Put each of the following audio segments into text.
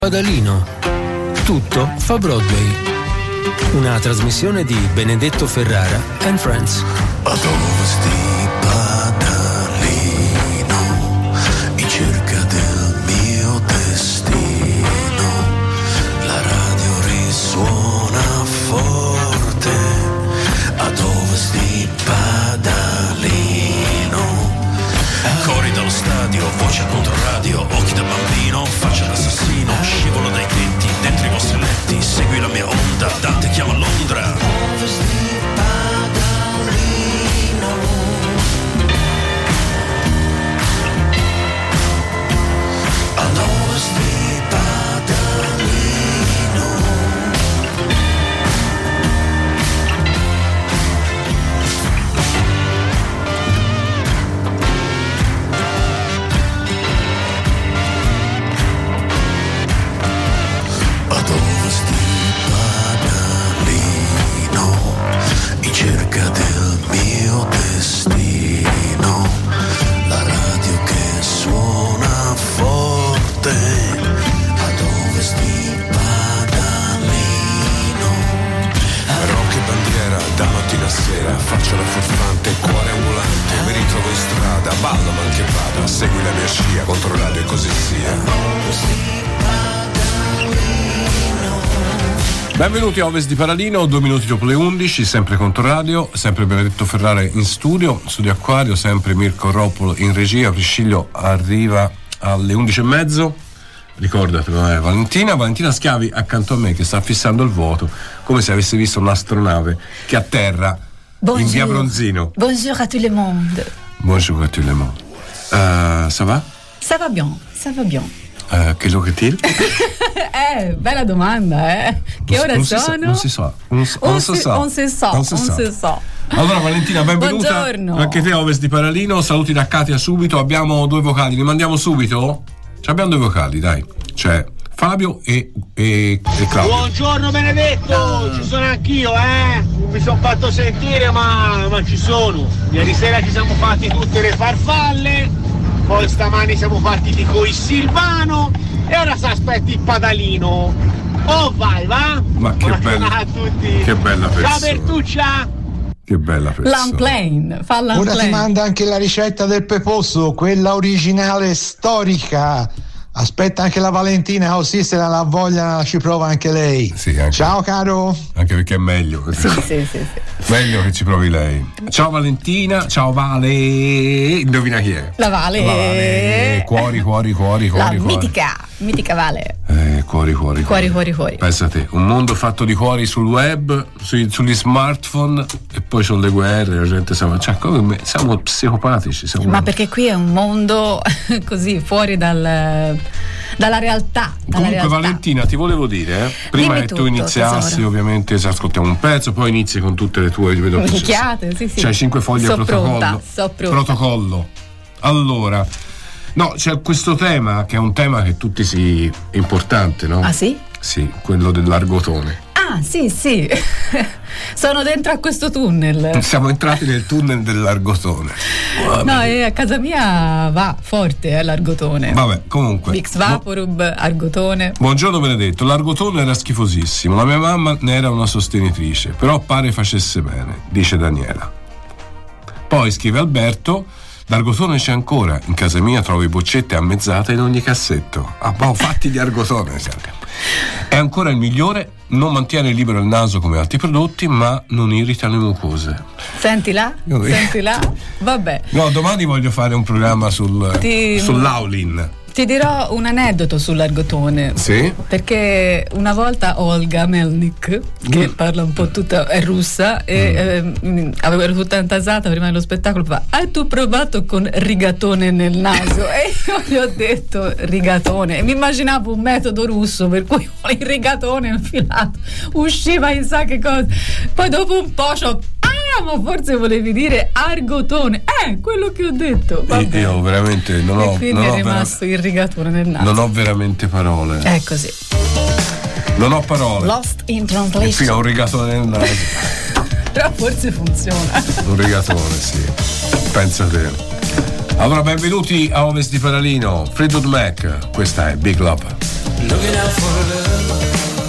Padalino. Tutto fa Broadway. Una trasmissione di Benedetto Ferrara and Friends. Ad ovest di Padalino, in cerca del mio destino, la radio risuona forte. Ad ovest di Padalino, cori dallo stadio, voce contro radio, occhi da bambino, faccia d'assassino, scivolo dai tetti, dentro i vostri letti, segui la mia onda, Dante chiama Londra. Ovest di Padalino, ad ovest di Padalino. Ad ovest di Padalino, in cerca del mio destino, la radio che suona forte. Ad ovest di Padalino, rock e bandiera da mattina a sera, faccio la furfante, cuore ambulante, mi ritrovo in strada, ballo mal che vada, segui la mia scia, contro radio e così sia. Benvenuti a Ovest di Padalino, 2 minuti dopo le 11, sempre Controradio, sempre Benedetto Ferrara in studio Acquario, sempre Mirko Roppolo in regia. Priscillo arriva alle 11:30, ricordatelo, Valentina Schiavi accanto a me che sta fissando il vuoto, come se avesse visto un'astronave che atterra in via Bronzino. Bonjour à tout le monde. Bonjour à tout le monde. Ça va? Ça va bien. Che lo che ti? Bella domanda, Che ore sono? Non si sa. Non si sa. Allora Valentina, benvenuta. Buongiorno. Anche te a Ovest di Padalino, saluti da Katia subito. Abbiamo 2 vocali, li mandiamo subito? Abbiamo 2 vocali, dai. C'è Fabio e Claudio. Buongiorno Benedetto, ci sono anch'io, mi sono fatto sentire ma ci sono. Ieri sera ci siamo fatti tutte le farfalle, poi stamani siamo partiti con il Silvano e ora si aspetti il Padalino. Oh vai, va? Ma che bella a tutti. Che bella persona. Ciao Bertuccia. Che bella persona. L'unplane, fa l'unplane. Ora ti manda anche la ricetta del peposo, quella originale storica. Aspetta anche la Valentina, così se la voglia ci prova anche lei. Sì, anche. Ciao caro. Anche perché è meglio. Sì. Meglio che ci provi lei. Ciao Valentina, ciao Vale. Indovina chi è? La Vale. Cuori. La mitica Vale. Cuori. Cuori. Pensa te, un mondo fatto di cuori sul web, sugli smartphone, e poi sono le guerre, la gente siamo psicopatici. Ma perché qui è un mondo così fuori dalla realtà. Comunque Valentina, ti volevo dire, prima Dimmi che tu tutto, iniziassi, tesoro. Ovviamente se ascoltiamo un pezzo, poi inizi con tutte le tue minchiate, sì. C'hai 5 foglie a protocollo. Protocollo. Allora, no, c'è questo tema che è un tema che tutti è importante, no? Ah sì? Sì, quello dell'argotone. Ah sì. Sono dentro a questo tunnel. Siamo entrati nel tunnel dell'argotone. No, a casa mia va forte l'argotone. Vabbè, comunque. Vix Vaporub, argotone. Buongiorno Benedetto, l'argotone era schifosissimo, la mia mamma ne era una sostenitrice, però pare facesse bene, dice Daniela. Poi scrive Alberto: l'argotone c'è ancora, in casa mia trovi boccette a mezzata in ogni cassetto. Fatti di argotone. È ancora il migliore, non mantiene libero il naso come altri prodotti, ma non irrita le mucose. Senti là, vabbè. No, domani voglio fare un programma sull'Aulin. Ti dirò un aneddoto sull'argotone. Sì? Perché una volta Olga Melnik, che parla un po' tutta, è russa, e avevo tutta intasata prima dello spettacolo, fa: hai tu provato con rigatone nel naso? E io gli ho detto rigatone, e mi immaginavo un metodo russo per cui il rigatone infilato usciva in sa che cosa. Poi dopo un po' ma forse volevi dire argotone, quello che ho detto. Io veramente non ho. E quindi è rimasto il rigatone nel naso. Non ho veramente parole. È così. Non ho parole. Lost in translation. Fino a un rigatone nel naso. Però forse funziona. Un rigatone, sì. Pensa te. Allora, benvenuti a Ovest di Padalino. Fleetwood Mac, questa è Big Love. looking out for love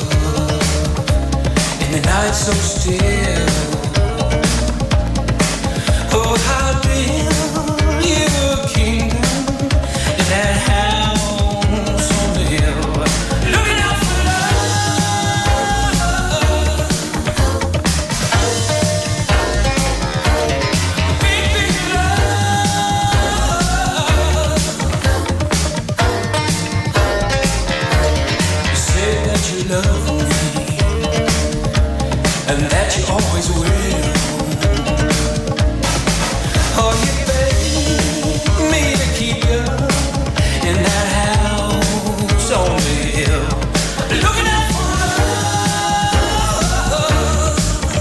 in the night so still. Oh, how build you a kingdom in that house on the hill, looking out for love, big, big love. You said that you love me and that you always will. Oh, you begged me to keep you in that house on the hill, looking out for love,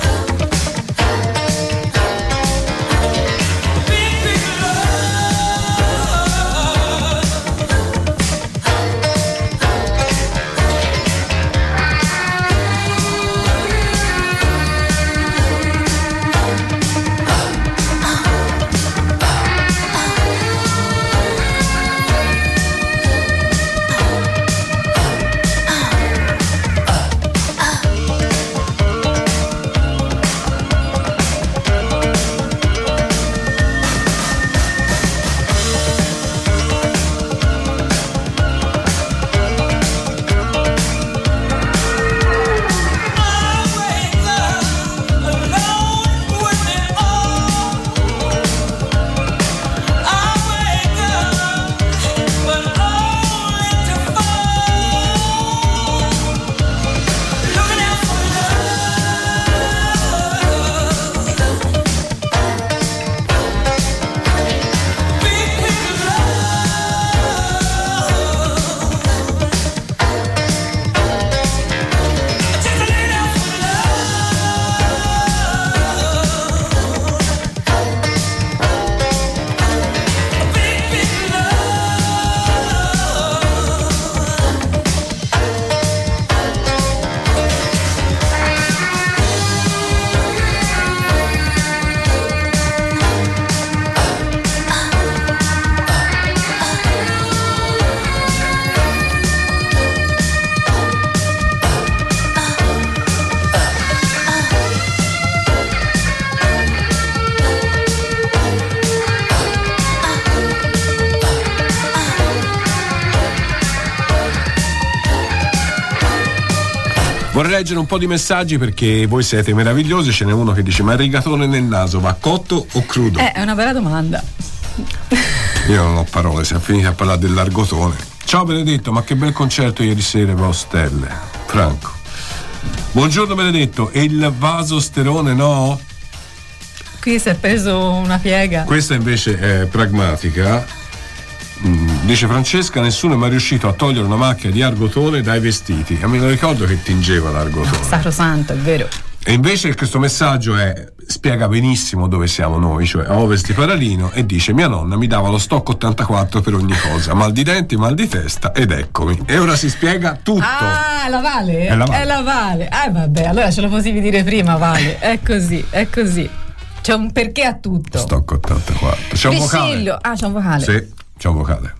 big, big love. Vorrei leggere un po' di messaggi perché voi siete meravigliosi. Ce n'è uno che dice: ma il rigatone nel naso va cotto o crudo? È una bella domanda. Io non ho parole, si è finiti a parlare del largotone. Ciao Benedetto, ma che bel concerto ieri sera a Stelle. Franco. Buongiorno Benedetto, e il vasosterone no? Qui si è preso una piega. Questa invece è pragmatica. Dice Francesca: nessuno è mai riuscito a togliere una macchia di argotone dai vestiti. A me lo ricordo che tingeva l'argotone. Sacrosanto, è vero. E invece questo messaggio spiega benissimo dove siamo noi, cioè a Ovest di Paralino, e dice: mia nonna mi dava lo stock 84 per ogni cosa, mal di denti, mal di testa, ed eccomi. E ora si spiega tutto. Ah, la Vale? È la Vale. È la Vale. Vabbè, allora ce lo potevi dire prima, Vale. È così, è così. C'è un perché a tutto. Stock 84. C'è un vocale. C'è un vocale. Sì, c'è un vocale.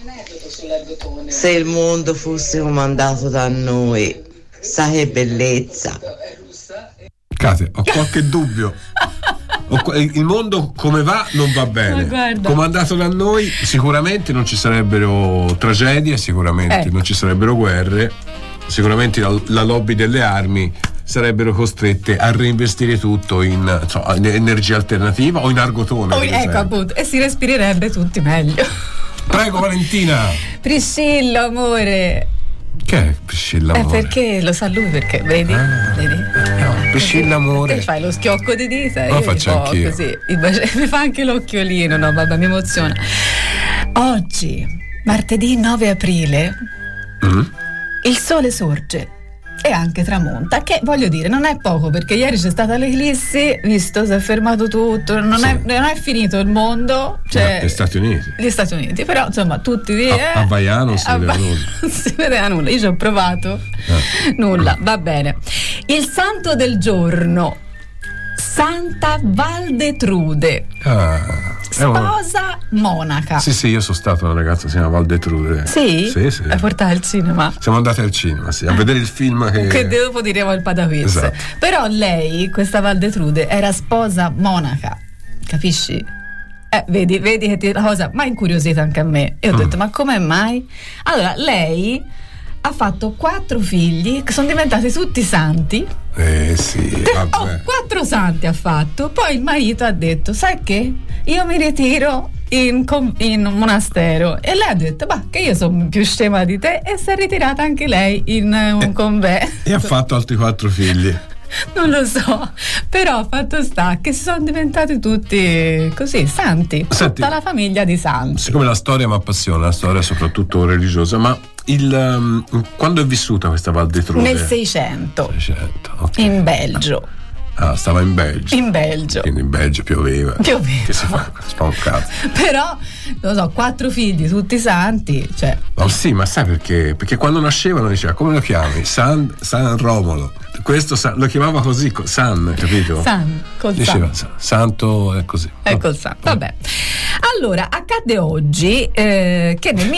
Se il mondo fosse comandato da noi, sa che bellezza. Cate, ho qualche dubbio. Il mondo come va non va bene. Comandato da noi sicuramente non ci sarebbero tragedie, sicuramente non ci sarebbero guerre, sicuramente la lobby delle armi sarebbero costrette a reinvestire tutto in energia alternativa o in argotone. Ecco appunto, e si respirerebbe tutti meglio. Prego Valentina. Priscillo, amore. Che è Priscilla amore? Perché lo sa lui, perché vedi? Vedi? No, Priscilla amore. Te fai lo schiocco di dita. Lo faccio anch'io. Così. Mi fa anche l'occhiolino, no? Vabbè, mi emoziona. Oggi, martedì 9 aprile, il sole sorge e anche tramonta, che voglio dire non è poco, perché ieri c'è stata l'eclissi, visto, si è fermato tutto, non è finito il mondo, cioè gli Stati Uniti, però insomma tutti a Vaiano non si vedeva nulla. Non si vedeva nulla, io ci ho provato, nulla, va bene. Il santo del giorno, Santa Valdetrude. Sposa monaca. Sì, io sono stato una ragazza, si chiama Valdetrude. Sì? Sì. Hai portato al cinema? Siamo andati al cinema, sì, a vedere il film che dopo diremo il Padavis. Esatto. Però lei, questa Valdetrude, era sposa monaca, capisci? Vedi che la cosa mi ha incuriosito anche a me. E ho detto, ma come mai? Allora, lei ha fatto 4 figli che sono diventati tutti santi. Sì, vabbè. 4 santi ha fatto. Poi il marito ha detto, sai che? Io mi ritiro in un monastero. E lei ha detto, ma che io sono più scema di te. E si è ritirata anche lei in un convento. E ha fatto altri 4 figli. Non lo so, però fatto sta che sono diventati tutti così santi. Senti, tutta la famiglia di santi. Siccome la storia mi appassiona, la storia soprattutto religiosa, ma quando è vissuta questa Valdetrude? Nel 600 okay. In Belgio. Stava in Belgio. In Belgio. Quindi in Belgio pioveva. Che si fa? Un cazzo. Però, non so, 4 figli, tutti santi, cioè. Oh, sì, ma sai perché? Perché quando nascevano diceva, come lo chiami? San Romolo. Questo lo chiamava così, San, capito? San, col diceva, San. Santo è così. È col San, vabbè. Allora, accadde oggi che nel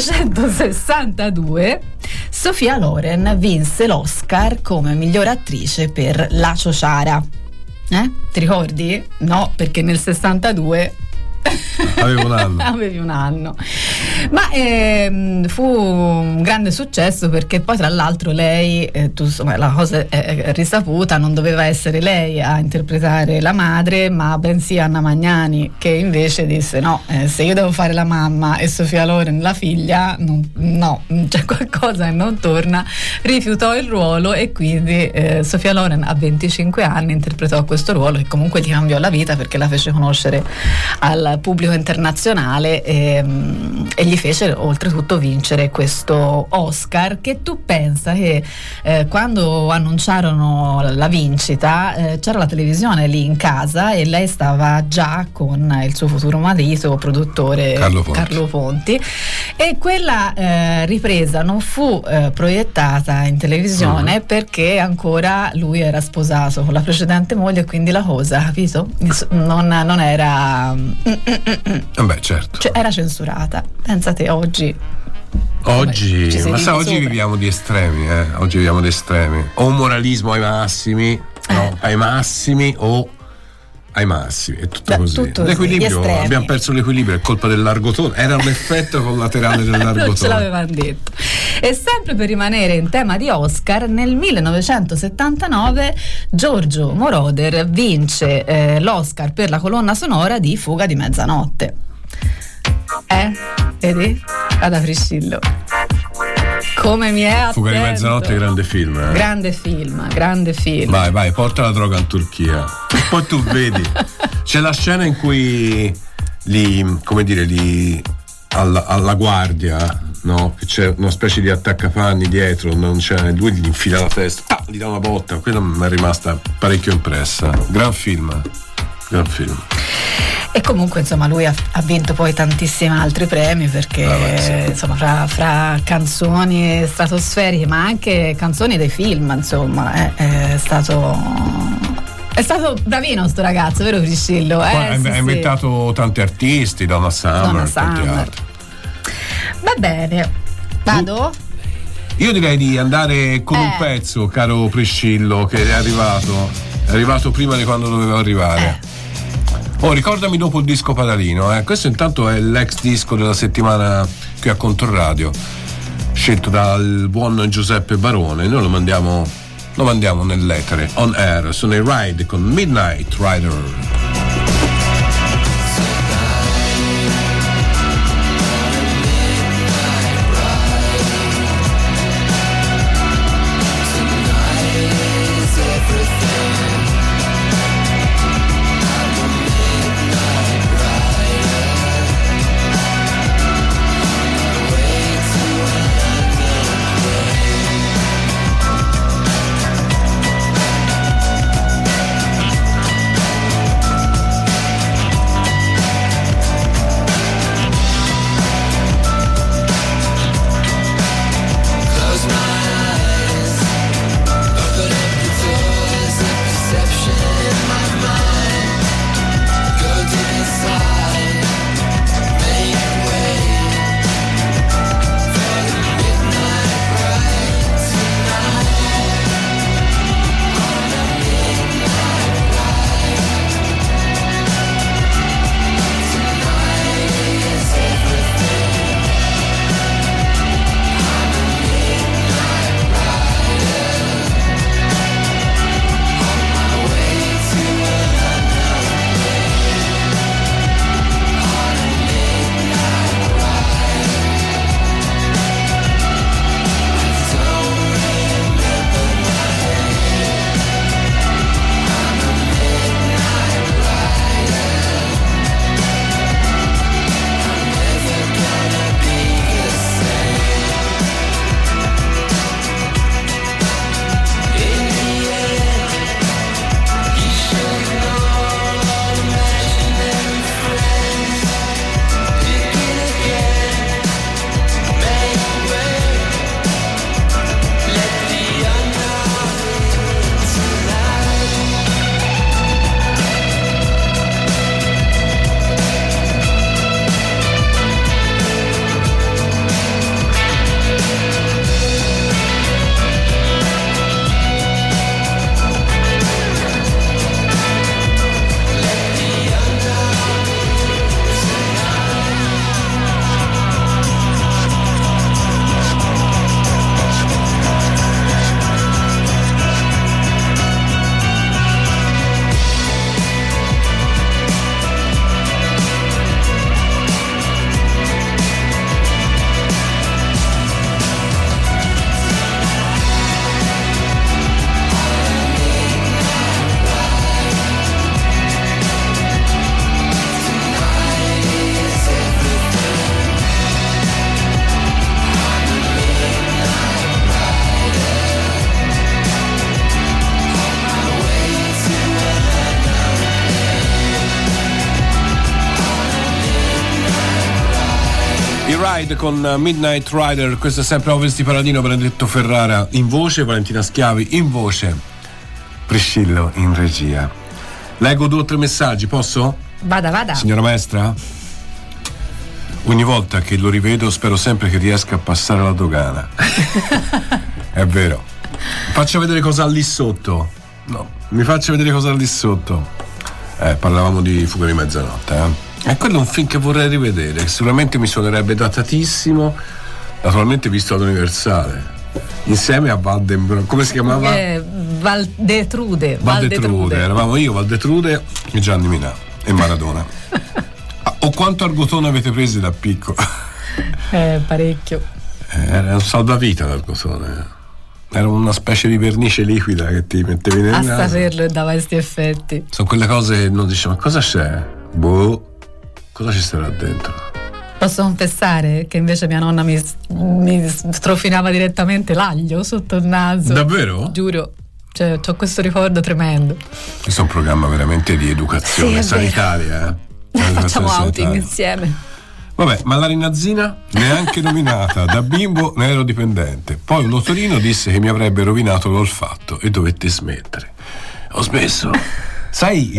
1962 Sophia Loren vinse l'Oscar come miglior attrice per La Ciociara. Ti ricordi? No, perché nel 62 avevi un anno. Ma fu un grande successo perché poi tra l'altro lei, la cosa è risaputa, non doveva essere lei a interpretare la madre, ma bensì Anna Magnani, che invece disse no, se io devo fare la mamma e Sophia Loren la figlia, no, c'è qualcosa che non torna. Rifiutò il ruolo e quindi Sophia Loren a 25 anni interpretò questo ruolo che comunque gli cambiò la vita perché la fece conoscere al pubblico internazionale e gli fece oltretutto vincere questo Oscar, che tu pensa che quando annunciarono la vincita c'era la televisione lì in casa e lei stava già con il suo futuro marito, produttore Carlo Ponti, e quella ripresa non fu proiettata in televisione perché ancora lui era sposato con la precedente moglie e quindi la cosa, capito? Non era Beh, certo. Cioè, era censurata. Pensate oggi, ma sa, oggi viviamo di estremi, oggi viviamo di estremi. O un moralismo ai massimi, ai massimi o ai massimi, è tutto così. L'equilibrio, abbiamo perso l'equilibrio, è colpa del largotone, era un effetto collaterale del largotone. Non ce l'avevano detto. E sempre per rimanere in tema di Oscar, nel 1979 Giorgio Moroder vince l'Oscar per la colonna sonora di Fuga di mezzanotte. Vedi? Vada Priscillo. Come mi è attento. Fuga di mezzanotte, grande film. Grande film. Vai, porta la droga in Turchia. Poi tu vedi, c'è la scena in cui alla guardia, no? Che c'è una specie di attaccapanni dietro, non c'è, lui gli infila la testa, gli dà una botta. Quella mi è rimasta parecchio impressa. Gran film. E comunque insomma lui ha vinto poi tantissimi altri premi perché insomma fra canzoni stratosferiche ma anche canzoni dei film, insomma è stato bravino sto ragazzo, vero Priscillo? Ha inventato tanti artisti, Donna Summer, tanti altri. Va bene, vado? Io direi di andare con un pezzo, caro Priscillo, che è arrivato prima di quando doveva arrivare. Ricordami dopo il disco Padalino, questo intanto è l'ex disco della settimana qui a Controradio, scelto dal buon Giuseppe Barone. Noi lo mandiamo nell'etere, on air, sono i Ride con Midnight Rider. Ride con Midnight Rider. Questo è sempre Ovest di Paladino. Benedetto Ferrara in voce, Valentina Schiavi in voce, Priscillo in regia. Leggo 2 o 3 messaggi, posso? Vada. Signora maestra? Ogni volta che lo rivedo spero sempre che riesca a passare la dogana. È vero. Faccia vedere cosa ha lì sotto. No, mi faccia vedere cosa ha lì sotto. Parlavamo di Fuga di mezzanotte, E quello è un film che vorrei rivedere, che sicuramente mi suonerebbe datatissimo, naturalmente visto all'Universale, insieme a Valdenbron, come si chiamava? Valdetrude. Eravamo io, Valdetrude e Gianni Minà e Maradona. O quanto argotone avete preso da piccolo? Parecchio. Era un salvavita l'argotone. Era una specie di vernice liquida che ti mettevi nel naso. A saperlo e dava questi effetti. Sono quelle cose che non dici, ma cosa c'è? Cosa ci sarà dentro? Posso confessare che invece mia nonna mi strofinava direttamente l'aglio sotto il naso. Davvero? Giuro. Cioè, ho questo ricordo tremendo. Questo è un programma veramente di educazione sanitaria. Facciamo outing insieme. Vabbè, ma la rinazzina neanche nominata, da bimbo ne ero dipendente. Poi un otorino disse che mi avrebbe rovinato l'olfatto e dovette smettere. Ho smesso. Sai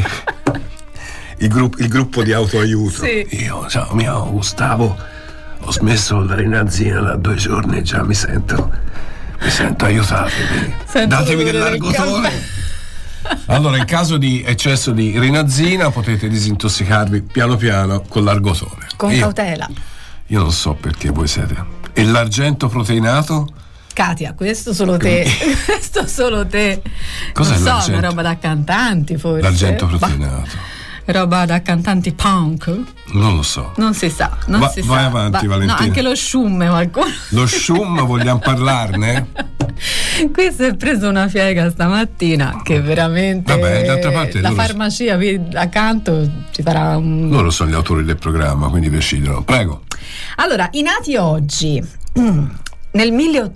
il gruppo di autoaiuto? Sì. Io, ciao mio Gustavo, ho smesso la rinazzina da 2 giorni, già mi sento aiutato. Datemi dell'argotone. Allora, in caso di eccesso di rinazzina potete disintossicarvi piano piano con l'argotone. Con cautela. Io non so perché voi siete. E l'argento proteinato? Katia, questo solo te. Questo solo te. Cos'è non so, l'argento? una roba da cantanti forse. L'argento proteinato. Roba da cantanti punk? Non lo so. Non si sa. Vai avanti, Valentina. No, anche lo shum qualcuno. Lo shum, vogliamo parlarne? Qui si è preso una fiega stamattina che veramente. Vabbè, d'altra parte la farmacia accanto ci farà un. Loro sono gli autori del programma, quindi decidono. Prego. Allora, i nati oggi. Nel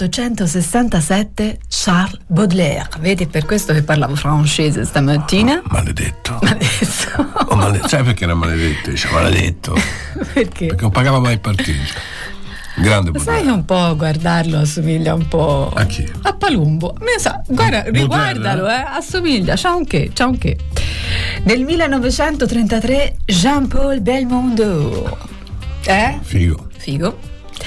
1867 Charles Baudelaire, vedi, per questo che parlavo francese stamattina. Maledetto. Sai perché era maledetto? Dice maledetto. Perché? Perché non pagava mai il partito. Grande Baudelaire. Sai che un po' guardarlo assomiglia un po' a chi? A Palumbo. Guarda, riguardalo, assomiglia, c'ha un che. Nel 1933 Jean-Paul Belmondo. Figo.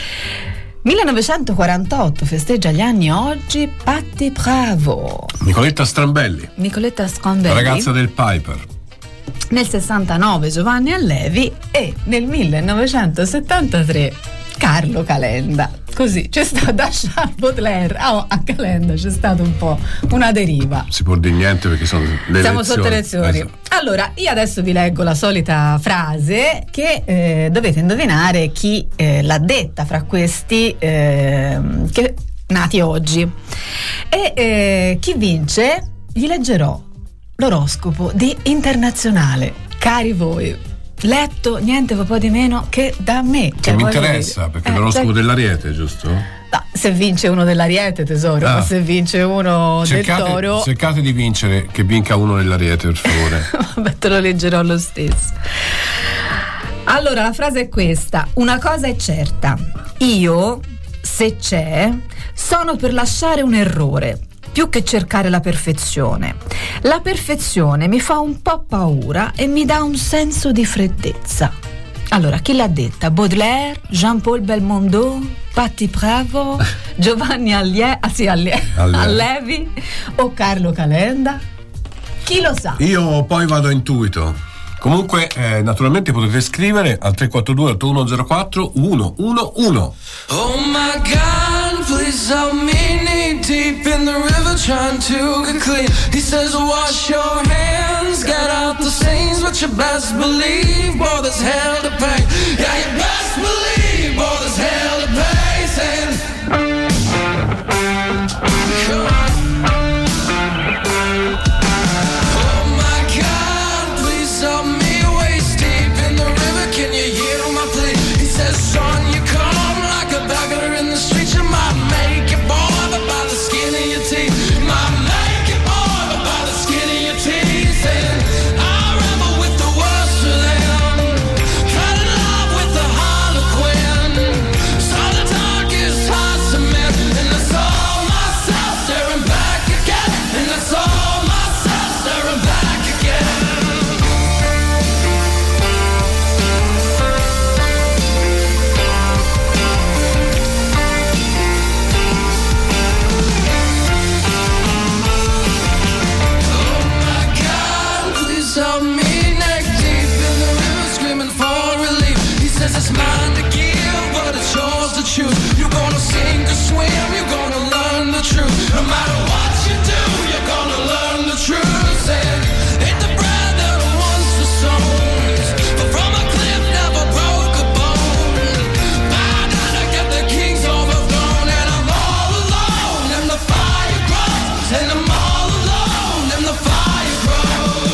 1948 festeggia gli anni oggi Patti Bravo. Nicoletta Strambelli. Ragazza del Piper. Nel 69 Giovanni Allevi e nel 1973 Carlo Calenda. Così c'è stato da Charles Baudelaire a Calenda, c'è stato un po' una deriva. Si può dire niente perché sono le Siamo elezioni. sotto elezioni. Esatto. Allora, io adesso vi leggo la solita frase che dovete indovinare chi l'ha detta fra questi che nati oggi. E chi vince gli leggerò l'oroscopo di Internazionale. Cari voi, letto niente po' di meno che da me. Che mi interessa, perché l'oroscopo dell'Ariete, giusto? No, se vince uno dell'Ariete, tesoro, ma se vince uno del Toro. Cercate di vincere, che vinca uno dell'Ariete, per favore. Vabbè, te lo leggerò lo stesso. Allora, la frase è questa: una cosa è certa, io, se c'è, sono per lasciare un errore più che cercare la perfezione. La perfezione mi fa un po' paura e mi dà un senso di freddezza. Allora, chi l'ha detta? Baudelaire, Jean-Paul Belmondo, Patti Bravo, Giovanni Allevi o Carlo Calenda? Chi lo sa? Io poi vado a intuito. Comunque, naturalmente potete scrivere al 342 8104 111. Oh my God, please help me knee deep in the river trying to get clean. He says wash your hands, get out the stains, but you best believe, boy, there's hell to pay. Yeah, you best believe, boy, there's hell to pay. Saying, come on. No matter what you do, you're gonna learn the truth. And ain't the bread that once was sown, but from a cliff never broke a bone. Bow down to get the kings overthrown, and I'm all alone, and the fire grows, and I'm all alone, and the fire grows.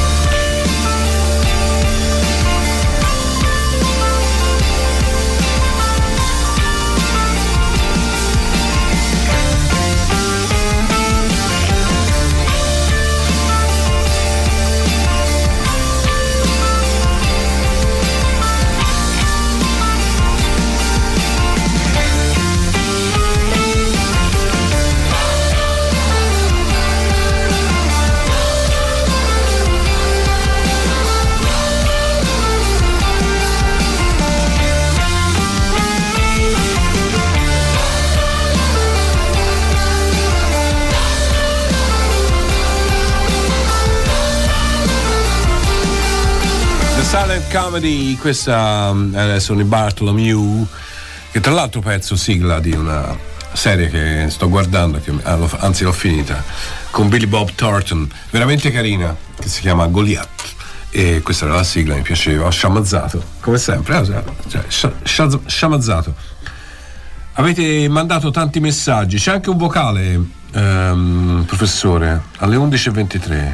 Silent Comedy, questa sono i Bartholomew, che tra l'altro pezzo sigla di una serie che sto guardando, che anzi l'ho finita, con Billy Bob Thornton, veramente carina, che si chiama Goliath, e questa era la sigla, mi piaceva, ho sciamazzato come sempre, sciamazzato. Avete mandato tanti messaggi, c'è anche un vocale, professore, alle 11:23,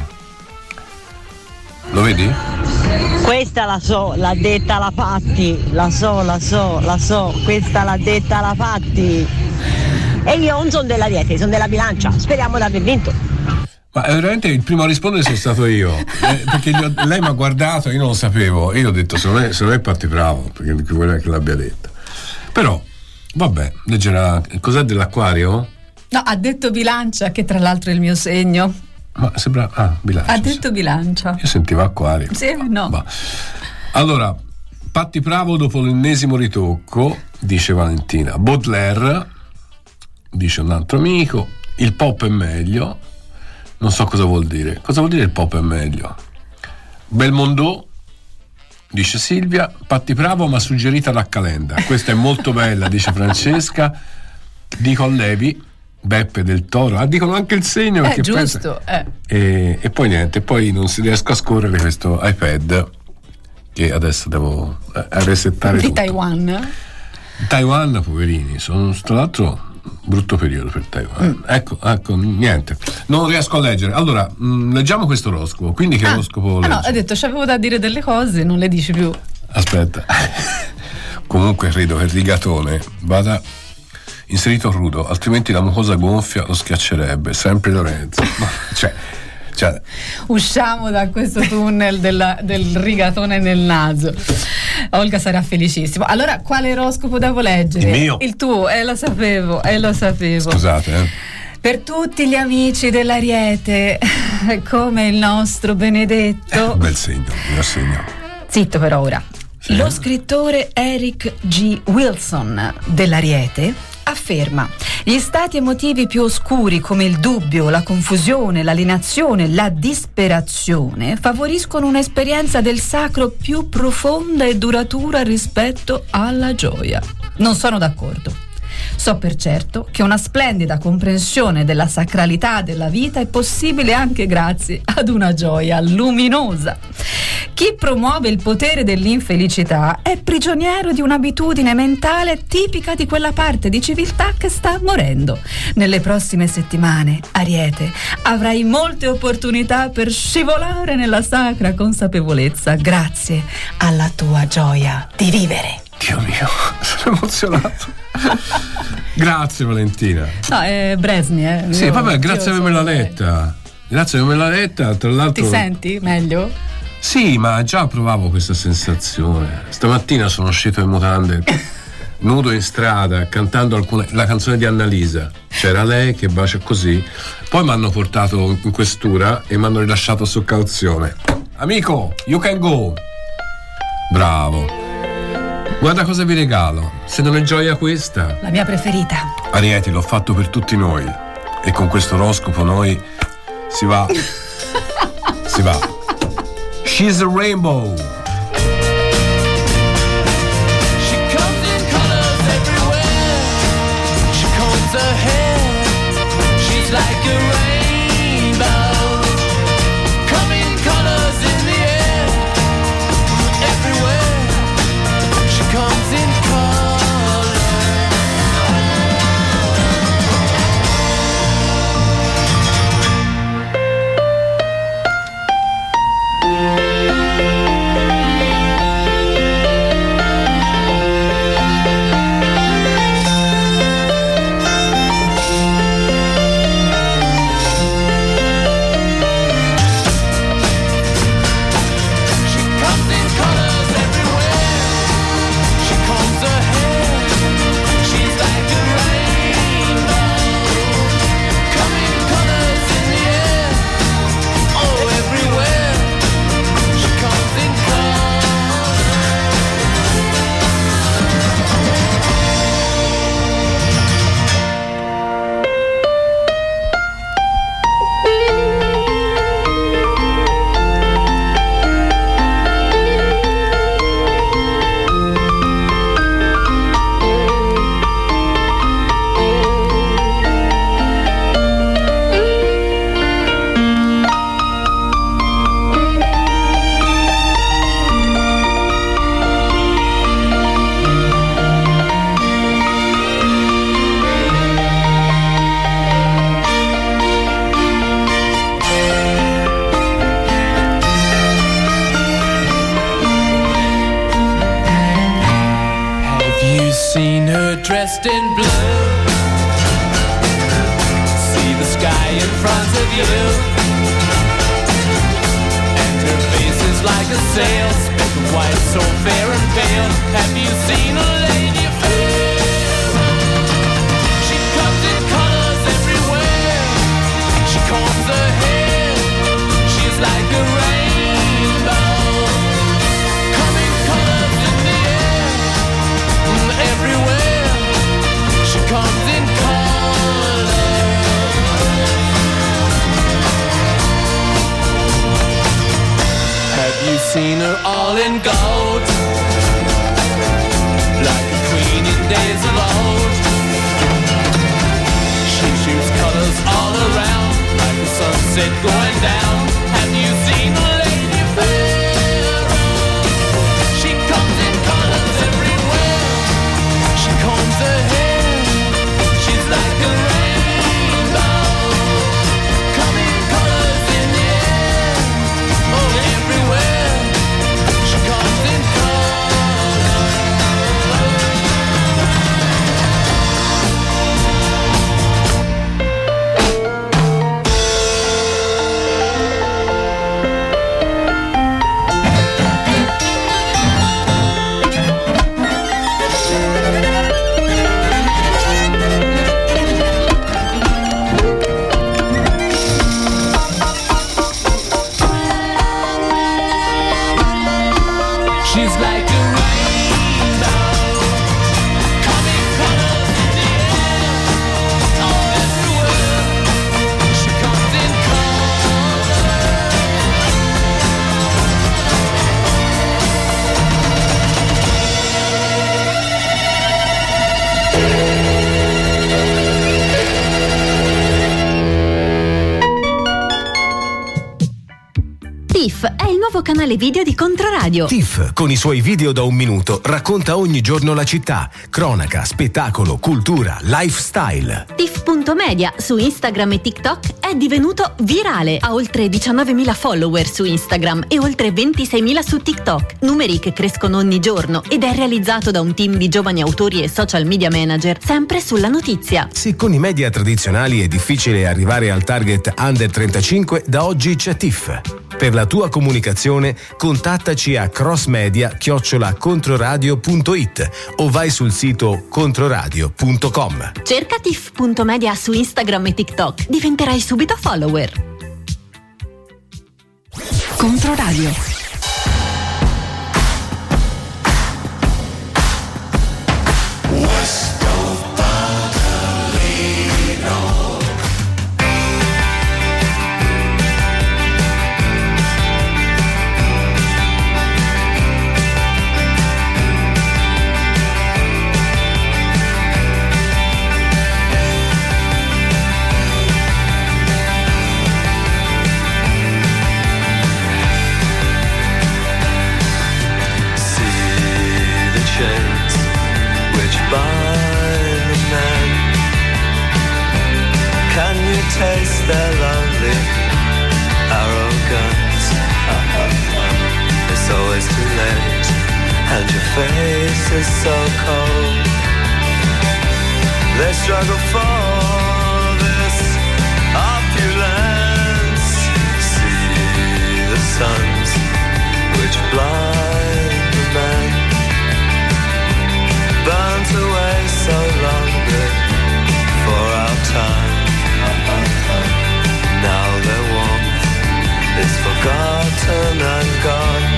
lo vedi? Questa la so, l'ha detta la Fatti, la so, questa l'ha detta la Fatti. E io non sono della dieta, sono della bilancia, speriamo di aver vinto. Ma veramente il primo a rispondere sono stato io, perché lei mi ha guardato, io non lo sapevo, io ho detto se non è Patti Bravo, perché vuole che l'abbia detta. Però, vabbè, leggerà, cos'è dell'acquario? No, ha detto bilancia, che tra l'altro è il mio segno. Ma sembra bilancia. Ha detto bilancia. Io sentivo acquario. Sì, no. Ma. Allora, Patti Bravo dopo l'ennesimo ritocco, dice Valentina. Baudelaire, dice un altro amico. Il pop è meglio. Non so cosa vuol dire. Cosa vuol dire il pop è meglio? Belmondo, dice Silvia. Patti Bravo ma suggerita da Calenda. Questa è molto bella, dice Francesca. Dico a Levi. Beppe del Toro, dicono anche il segno perché giusto, e poi niente, poi non si riesco a scorrere questo iPad che adesso devo resettare di tutto. Taiwan, poverini, sono tra l'altro brutto periodo per Taiwan. Ecco, niente, non riesco a leggere. Allora, leggiamo questo oroscopo. Quindi che oroscopo leggi? No, hai detto c'avevo da dire delle cose, non le dici più. Aspetta. Comunque credo che il rigatone vada inserito rudo, altrimenti la mucosa gonfia lo schiaccerebbe. Sempre Lorenzo. Cioè, usciamo da questo tunnel del rigatone nel naso. Olga sarà felicissima. Allora, quale oroscopo devo leggere? Il mio. Il tuo, lo sapevo. Scusate, Per tutti gli amici dell'Ariete, come il nostro Benedetto. Bel segno, mio segno. Zitto per ora. Sì. Lo scrittore Eric G. Wilson dell'Ariete afferma: gli stati emotivi più oscuri come il dubbio, la confusione, l'alienazione, la disperazione favoriscono un'esperienza del sacro più profonda e duratura rispetto alla gioia. Non sono d'accordo. So per certo che una splendida comprensione della sacralità della vita è possibile anche grazie ad una gioia luminosa. Chi promuove il potere dell'infelicità è prigioniero di un'abitudine mentale tipica di quella parte di civiltà che sta morendo. Nelle prossime settimane, Ariete, avrai molte opportunità per scivolare nella sacra consapevolezza grazie alla tua gioia di vivere. Dio mio, sono emozionato. Grazie Valentina. No, è Bresni, Sì, vabbè, grazie per avermela letta. Grazie per avermela letta, tra l'altro. Ti senti meglio? Sì, ma già provavo questa sensazione. Stamattina sono uscito in mutande, nudo in strada, cantando la canzone di Annalisa. C'era lei che bacia così. Poi mi hanno portato in questura e mi hanno rilasciato su cauzione. Amico, you can go. Bravo. Guarda cosa vi regalo, se non è gioia questa. La mia preferita. Ariete, l'ho fatto per tutti noi. E con questo oroscopo noi si va. She's a rainbow. She comes in colors everywhere. She combs her hair. She's dressed in blue. See the sky in front of you, and her face is like a sail, spoken white, so fair and pale. Have you seen a lady fair? She comes in colors everywhere. She combs her hair. She's like a rainbow. Coming colors in the air. Everywhere. She comes in colors. Have you seen her all in gold? Like a queen in days of old. She shoots colors all around, like the sunset going down. Have you seen a lady fair? She comes in colors everywhere. She combs her hair. She's like a rainbow. Coming colors in the air. Oh, everywhere. She comes in she's like a rainbow, coming colors in the air. Oh, everywhere. She comes in TIFF è il nuovo canale video di Controradio. TIFF, con i suoi video da 1 minuto, racconta ogni giorno la città. Cronaca, spettacolo, cultura, lifestyle. TIFF.media su Instagram e TikTok è divenuto virale. Ha oltre 19.000 follower su Instagram e oltre 26.000 su TikTok. Numeri che crescono ogni giorno ed è realizzato da un team di giovani autori e social media manager, sempre sulla notizia. Se con i media tradizionali è difficile arrivare al target under 35, da oggi c'è TIFF. Per la tua comunicazione contattaci a crossmedia@controradio.it o vai sul sito controradio.com. Cerca TIFF.media su Instagram e TikTok, diventerai subito follower. Controradio. Taste their lonely arrogance. It's always too late, and your face is so cold. They struggle for this opulence. See the suns which blind the men, burnt away so long before our time. Now their warmth is forgotten and gone.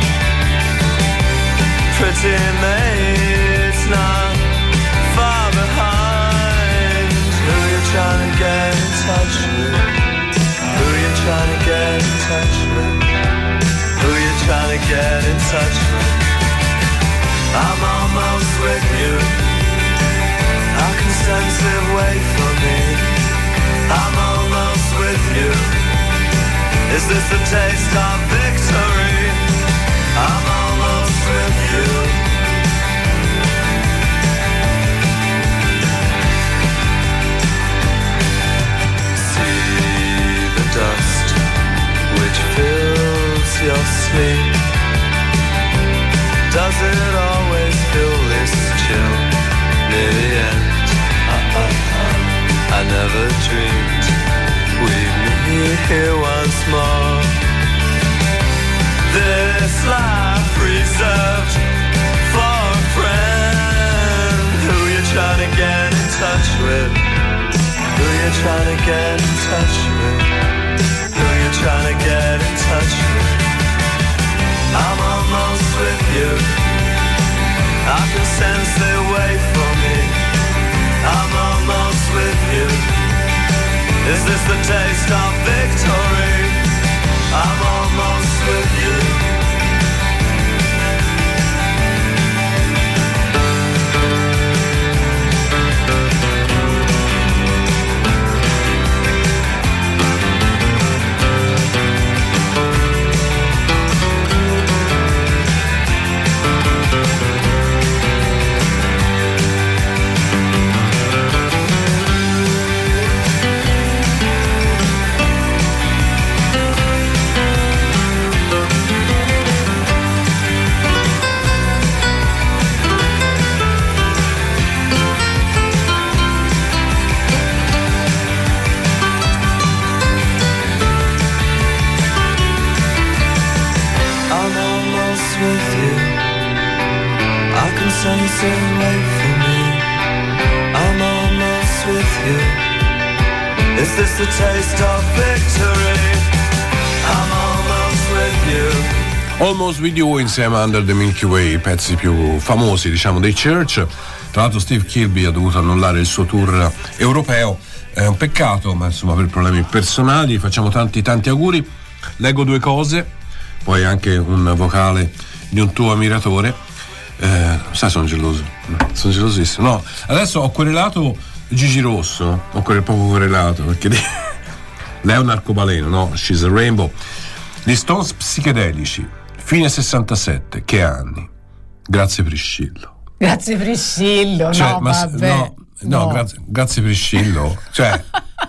Pretty maids not far behind. Who you trying to get in touch with? Who you trying to get in touch with? Who you trying to get in touch with? I'm almost with you. How can sensitive wait for me? I'm almost with you. Is this the taste of victory? I'm almost with you. See the dust which fills your sleep. Does it always feel this chill near the end? never dreamed we'd meet here once more. This life reserved for a friend. Who you trying to get in touch with? Who you trying to get in touch with? Who you trying to get in touch with? I'm almost with you. I can sense they wait for me. I'm almost with you. Is this the taste of victory? I'm almost with you. Something wait for me. I'm almost with you. Is this the taste of victory? I'm almost with you. Almost with you insieme a Under the Milky Way, i pezzi più famosi, diciamo, dei Church. Tra l'altro Steve Kilbey ha dovuto annullare il suo tour europeo. È un peccato, ma insomma per problemi personali. Facciamo tanti auguri. Leggo due cose, poi anche un vocale di un tuo ammiratore. Sai, sono gelosissimo. No, adesso ho querelato Gigi Rosso, proprio querelato perché lei è un arcobaleno, no? She's a Rainbow. Gli Stones psichedelici, fine 67, che anni? Grazie Priscillo. Grazie Priscillo, cioè, no, vabbè. No. Grazie Priscillo, cioè.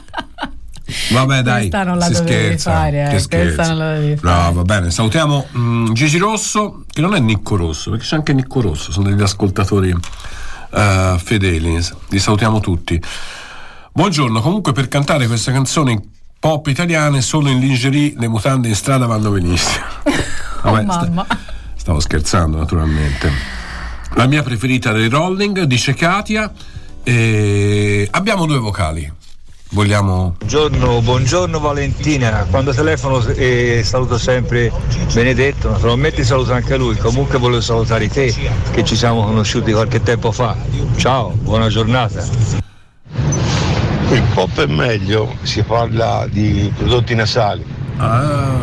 Vabbè, dai, questa non la si dovevi scherza, fare, questa non la dovevi fare. No, va bene, salutiamo Gigi Rosso, che non è Nicco Rosso, perché c'è anche Nicco Rosso, sono degli ascoltatori fedeli, li salutiamo tutti. Buongiorno, comunque per cantare queste canzoni pop italiane solo in lingerie le mutande in strada vanno benissimo. Vabbè, mamma. Stavo scherzando, naturalmente. La mia preferita dei Rolling, dice Katia, e abbiamo due vocali. Vogliamo? Buongiorno Valentina, quando telefono saluto sempre Benedetto, naturalmente saluto anche lui, comunque volevo salutare te che ci siamo conosciuti qualche tempo fa. Ciao, buona giornata. Il pop è meglio, si parla di prodotti nasali. A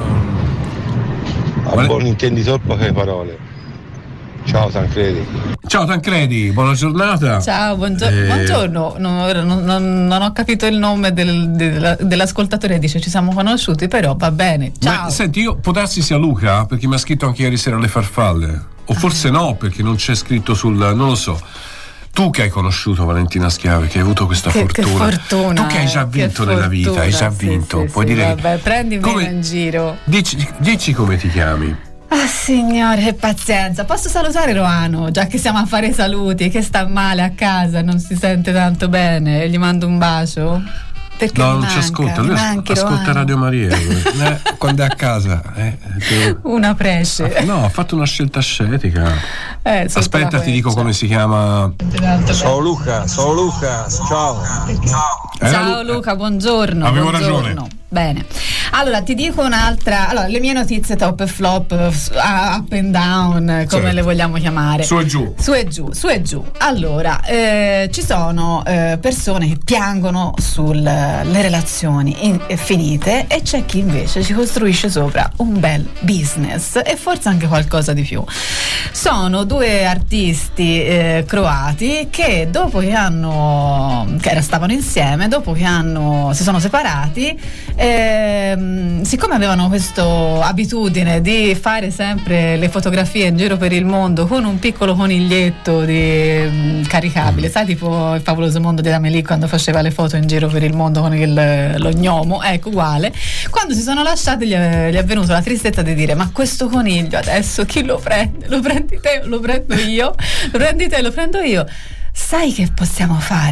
buon intenditor poche parole. Ciao Tancredi, buona giornata. Ciao, buongiorno. Non ho capito il nome dell'ascoltatore, dice ci siamo conosciuti, però va bene. Ciao. Ma, senti, io può darsi sia Luca, perché mi ha scritto anche ieri sera alle farfalle, o forse no, perché non c'è scritto non lo so. Tu che hai conosciuto Valentina Schiavi, che hai avuto questa fortuna. Tu che hai già vinto nella vita, hai già vinto. Puoi dire. Vabbè, prendimi in giro. Dici come ti chiami. Ah signore, che pazienza. Posso salutare Roano, già che siamo a fare i saluti, che sta male a casa, non si sente tanto bene, gli mando un bacio? Perché no, non ci ascolta, lui ascolta Radio Maria quando è a casa. Una prece. No, ha fatto una scelta ascetica. Aspetta, ti dico come si chiama. Ciao Luca, ciao. Ciao Luca, buongiorno. Avevo ragione. Bene, allora ti dico un'altra. Allora, le mie notizie top e flop, up and down, come le vogliamo chiamare. Su e giù. Allora, ci sono persone che piangono sulle relazioni finite e c'è chi invece ci costruisce sopra un bel business e forse anche qualcosa di più. Sono due artisti croati che dopo che stavano insieme, dopo che si sono separati, siccome avevano questa abitudine di fare sempre le fotografie in giro per il mondo con un piccolo coniglietto caricabile, sai, tipo Il favoloso mondo di Amélie quando faceva le foto in giro per il mondo con lo gnomo, ecco, uguale. Quando si sono lasciati gli è venuta la tristezza di dire: ma questo coniglio adesso chi lo prende? Lo prendi te o lo prendo io? Lo prendi te o lo prendo io? Sai che possiamo fare?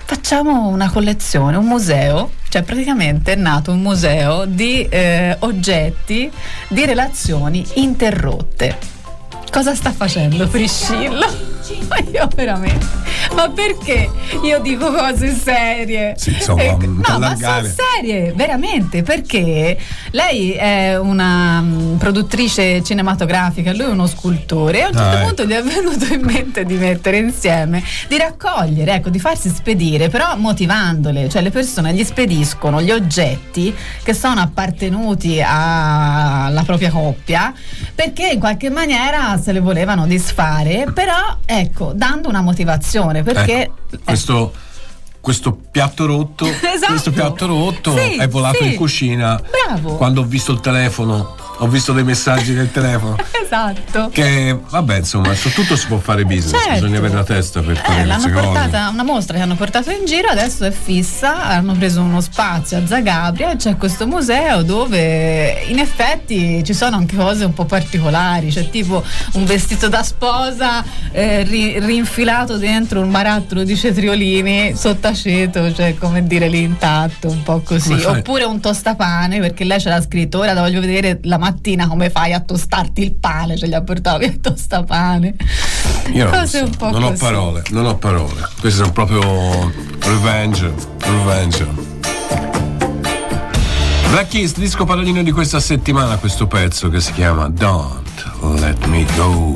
facciamo una collezione, un museo, cioè praticamente è nato un museo di oggetti di relazioni interrotte. Cosa sta facendo Priscilla? Ma io veramente, ma perché io dico cose serie? Sì, insomma, no, ma sono serie, veramente, perché lei è una produttrice cinematografica, lui è uno scultore, e a un certo punto gli è venuto in mente di mettere insieme, di raccogliere, ecco, di farsi spedire, però motivandole, cioè le persone gli spediscono gli oggetti che sono appartenuti alla propria coppia, perché in qualche maniera se le volevano disfare, però ecco, dando una motivazione, perché questo piatto rotto, esatto. Questo piatto rotto Sì, è volato sì. in cucina. Bravo. Quando ho visto il telefono, ho visto dei messaggi nel telefono. Esatto. Che vabbè, insomma, su tutto si può fare business, Certo. bisogna avere la testa per fare L'hanno queste cose. portata una mostra che hanno portato in giro, adesso è fissa, hanno preso uno spazio a Zagabria e c'è questo museo dove in effetti ci sono anche cose un po' particolari, c'è tipo un vestito da sposa rinfilato dentro un barattolo di cetriolini sottaceto, cioè come dire lì intatto, un po' così, oppure un tostapane, perché lei ce l'ha scritto: ora la voglio vedere la mattina come fai a tostarti il pane, cioè gli ha portato il tostapane. Io cose un po' non ho così. non ho parole. Questi sono proprio revenge. Black Keys, disco paladino di questa settimana, questo pezzo che si chiama Don't Let Me Go.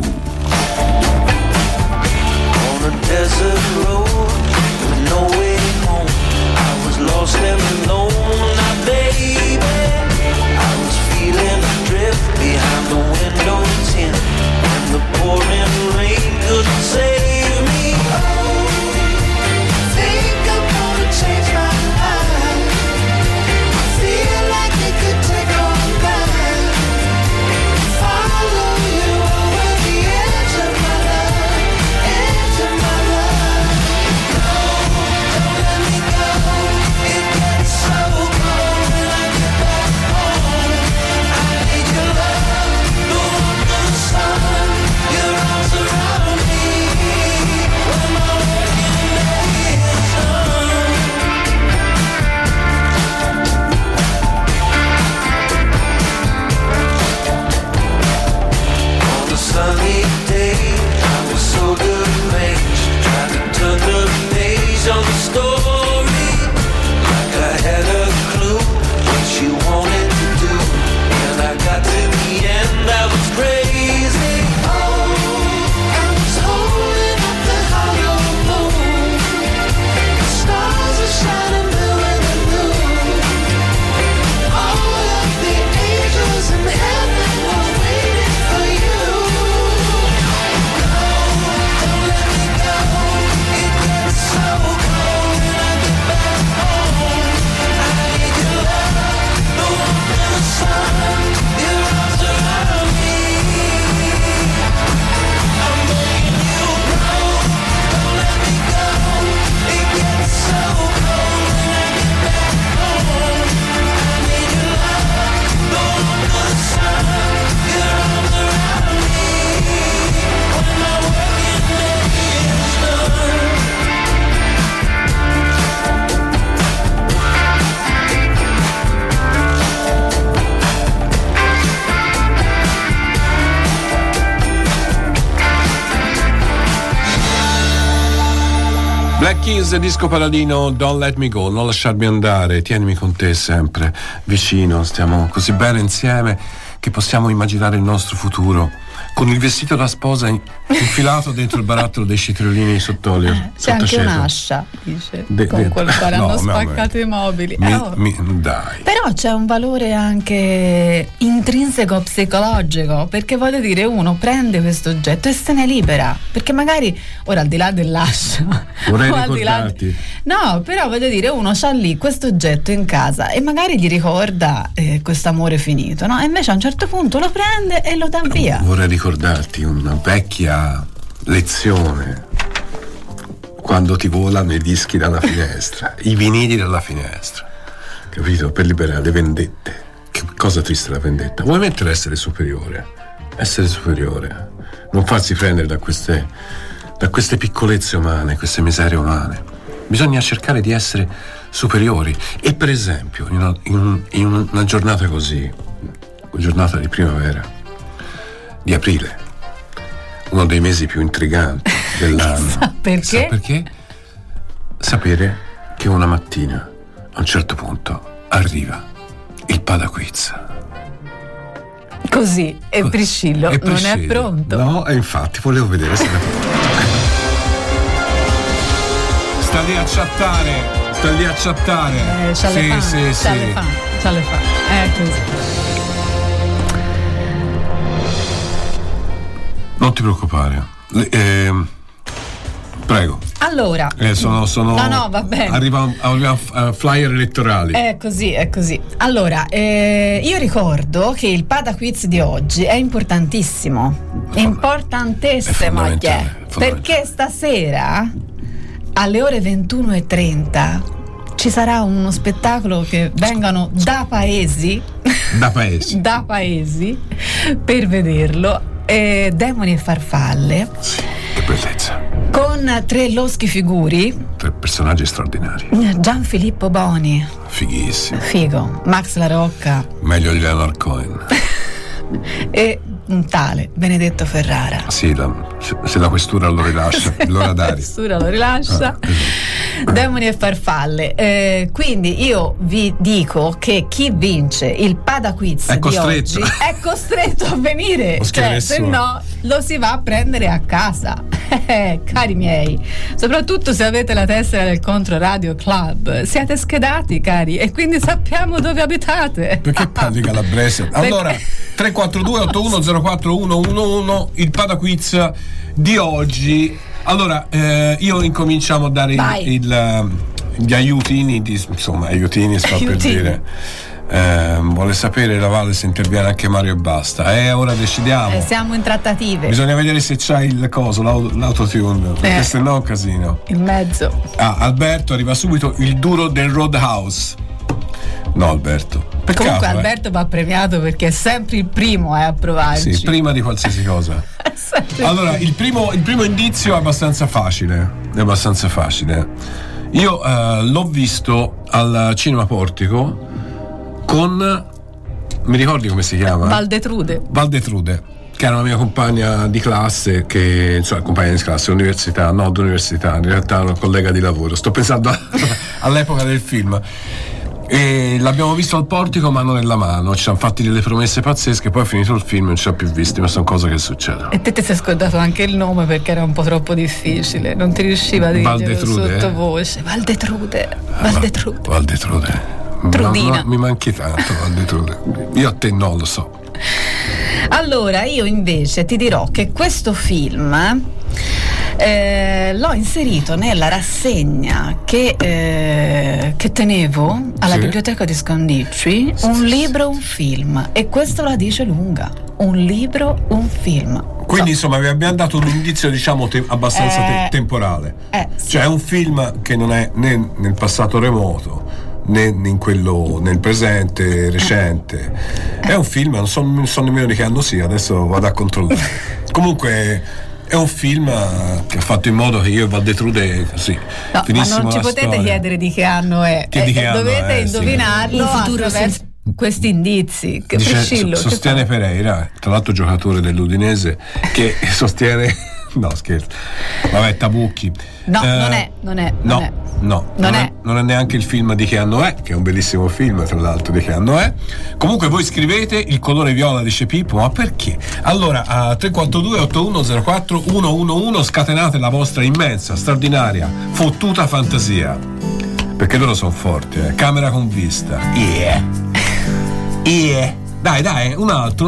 On a desert road with no way home, I was lost and alone, now baby, I was feeling adrift behind the window tint, and the pouring rain couldn't save me. Oh, think I'm gonna change my life, I feel like it could take all night, follow you over the edge of my life, edge of my life. No, don't let me go, it gets so cold when I get back home. I need your love, the warmth of the sun, your arms around me when my working day is done. On a sunny day, I was so deranged, trying to turn the page on the story, like I had a clue what she wanted to do. When I got to the end, I was crazy. Oh, I was holding up the hollow moon, the stars are shining blue in the noon. All of the angels in heaven were waiting for you. No, don't let me go, it gets so cold when I get back home. I need your love, the warmth of the sun, your arms around me. I'm begging you, no, don't let me go, it gets so cold when I get back home. I need your love, the warmth of the sun, your arms around me when my working day is done. Black Keys, disco paladino, Don't Let Me Go, non lasciarmi andare, tienimi con te sempre vicino, stiamo così bene insieme che possiamo immaginare il nostro futuro con il vestito da sposa infilato dentro il barattolo dei cetriolini sott'olio. C'è anche un'ascia, dice, con quel quale hanno spaccato i mobili. Dai. Però c'è un valore anche intrinseco psicologico, perché voglio dire, uno prende questo oggetto e se ne libera, perché magari ora al di là dell'ascia vorrei o al di là no, però voglio dire, uno c'ha lì questo oggetto in casa e magari gli ricorda questo amore finito, no? E invece a un certo punto lo prende e lo dà via. Vorrei ricordarti una vecchia lezione, quando ti volano i dischi dalla finestra, i vinili dalla finestra, capito? Per liberare le vendette. Che cosa triste la vendetta. Vuoi mettere essere superiore, non farsi prendere da queste piccolezze umane, queste miserie umane. bisogna cercare di essere superiori. E per esempio in una giornata così, una giornata di primavera, di aprile, uno dei mesi più intriganti dell'anno. Sa perché? Sa perché? Sapere che una mattina a un certo punto arriva il Padaquiz. Così, e Priscillo non è pronto. No, e infatti volevo vedere se sta lì a chattare. Ce le fa. Così. Non ti preoccupare. Prego. Allora, no, va bene. Arriva a flyer elettorali. È così. Allora, io ricordo che il Padaquiz di oggi è importantissimo. Importantissimo, perché stasera alle ore 21:30 ci sarà uno spettacolo che vengano da paesi per vederlo. Demoni e farfalle. Sì, che bellezza. Con 3 loschi figuri. 3 personaggi straordinari. Gianfilippo Boni. Fighissimo. Figo. Max La Rocca. Meglio di Leonard Cohen. E un tale Benedetto Ferrara. Sì, se la questura lo rilascia. La questura lo rilascia. Demoni e farfalle. Quindi io vi dico che chi vince il Padaquiz di oggi è costretto a venire, cioè, se no lo si va a prendere a casa. Cari miei, soprattutto se avete la tessera del Controradio Club, siete schedati, cari, e quindi sappiamo dove abitate. Perché parli calabrese? Allora, 342-8104-111, il Padaquiz di oggi. Allora, io incominciamo a dare gli aiutini, aiutini sta per dire. Vuole sapere la Valle se interviene anche Mario e basta. Ora decidiamo. Siamo in trattative. Bisogna vedere se c'hai il coso, l'autotune, perché se no casino. Il mezzo. Alberto, arriva subito il duro del Roadhouse. No, Alberto. Peccato, comunque Alberto va premiato perché è sempre il primo a provarci. Sì, prima di qualsiasi cosa. Allora, il primo indizio è abbastanza facile. Io l'ho visto al Cinema Portico con, mi ricordi come si chiama? Valdetrude, che era una mia compagna di classe, compagna di classe, d'università, in realtà una collega di lavoro. Sto pensando all'epoca del film. E l'abbiamo visto al Portico mano nella mano, ci siamo fatti delle promesse pazzesche, poi è finito il film e non ci ha più visti, ma sono cose che succedono. E te ti sei scordato anche il nome perché era un po' troppo difficile, non ti riusciva a dirlo sottovoce. Valdetrude. Trudina. No, mi manchi tanto, Valdetrude. Io a te non lo so. Allora, io invece ti dirò che questo film l'ho inserito nella rassegna che tenevo alla biblioteca di Scondicci, un libro, un film, e questo la dice lunga. Un libro, un film. Quindi insomma vi abbiamo dato un indizio, diciamo, abbastanza temporale. Cioè è un film che non è né nel passato remoto né in quello nel presente recente. È un film, non so nemmeno di che anno sia, adesso vado a controllare. Comunque è un film che ha fatto in modo che io e Valdetrude finissimo. Ma non ci potete chiedere di che anno è. Dovete indovinarlo attraverso questi indizi. Che Priscillo sostiene Pereira, tra l'altro giocatore dell'Udinese, che sostiene no, scherzo. Vabbè, Tabucchi. No, non è neanche il film di che anno è, che è un bellissimo film, tra l'altro, di che anno è. Comunque voi scrivete il colore viola, dice Pippo, ma perché? Allora, a 342-8104-111 scatenate la vostra immensa, straordinaria, fottuta fantasia, perché loro sono forti, camera con vista. Dai, un altro.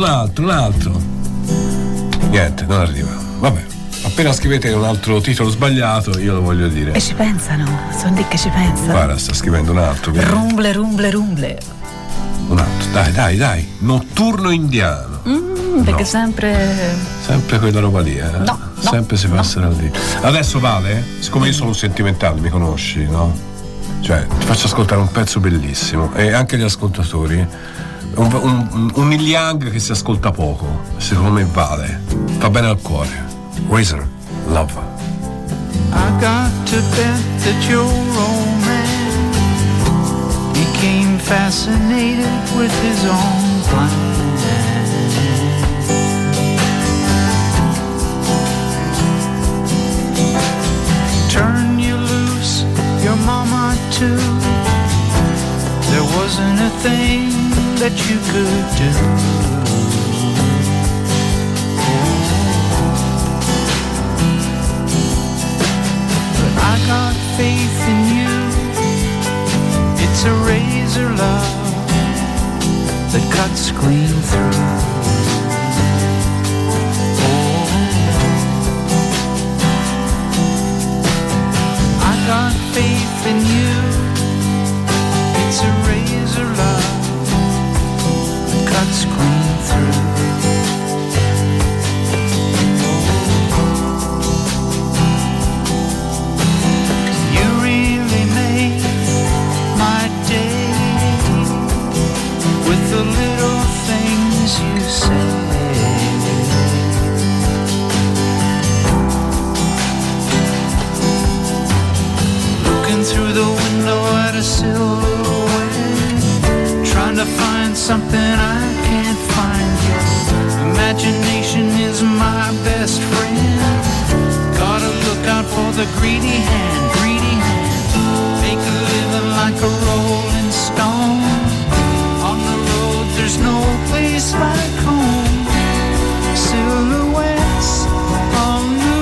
Niente, non arriva. Vabbè. Appena scrivete un altro titolo sbagliato, io lo voglio dire. E ci pensano, sono lì che ci pensano. Guarda, sta scrivendo un altro. Rumble. Un altro, dai. Notturno indiano. Perché sempre quella roba lì, No. Sempre si passerà lì. Adesso Vale, siccome io sono un sentimentale, mi conosci, no? Cioè, ti faccio ascoltare un pezzo bellissimo, e anche gli ascoltatori. Un Neil Young che si ascolta poco, secondo me vale, fa bene al cuore. Razor Love. got to bet that your old man became fascinated with his own plan. Turn you loose, your mama too. There wasn't a thing that you could do. But I got faith in you. It's a razor love that cuts clean through. I got faith in you. It's a razor love that cuts clean through. You really made my day with the little things you say. Looking through the window at a silhouette, trying to find something I can't find yet. Imagination is my best friend. Gotta look out for the greedy hand, greedy hand. Make a living like a rolling stone. On the road there's no place like home. Silhouettes on the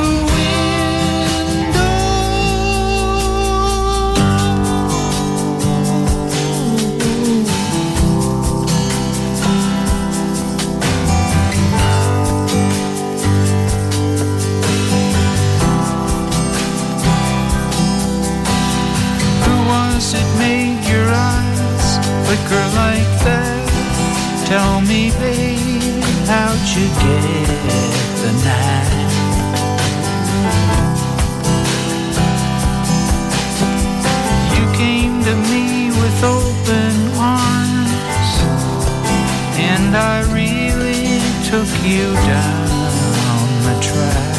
flicker like that. Tell me, babe, how'd you get the night? You came to me with open arms, and I really took you down the track.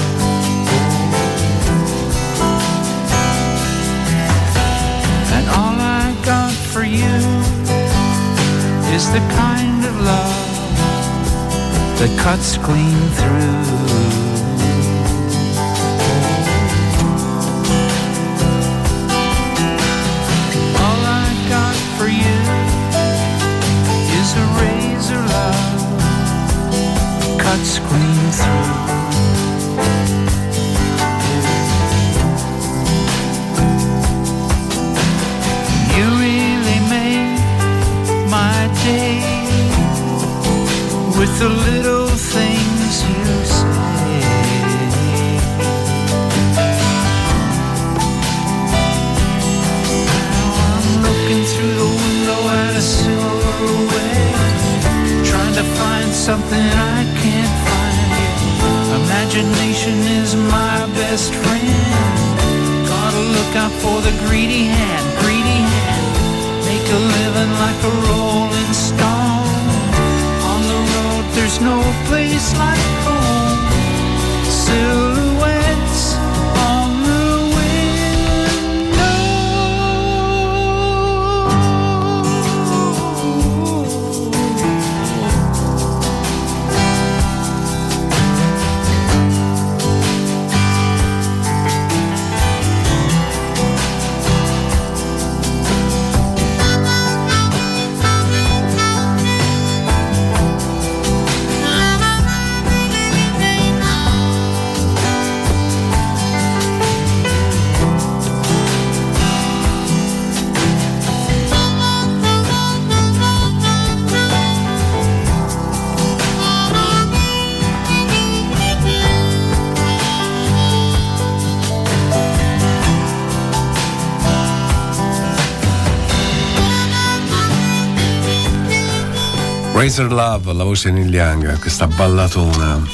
And all I got for you is the kind of love that cuts clean through. All I got for you is a razor love that cuts clean through. You really made my day with the little things you say. Now I'm looking through the window at a silhouette, trying to find something I can't find yet. Imagination is my best friend. Gotta look out for the greedy hand, greedy hand. Make a living like a rolling stone. On the road there's no place like home. Silhouettes on the Razor Love, la voce Neil Young, questa ballatona.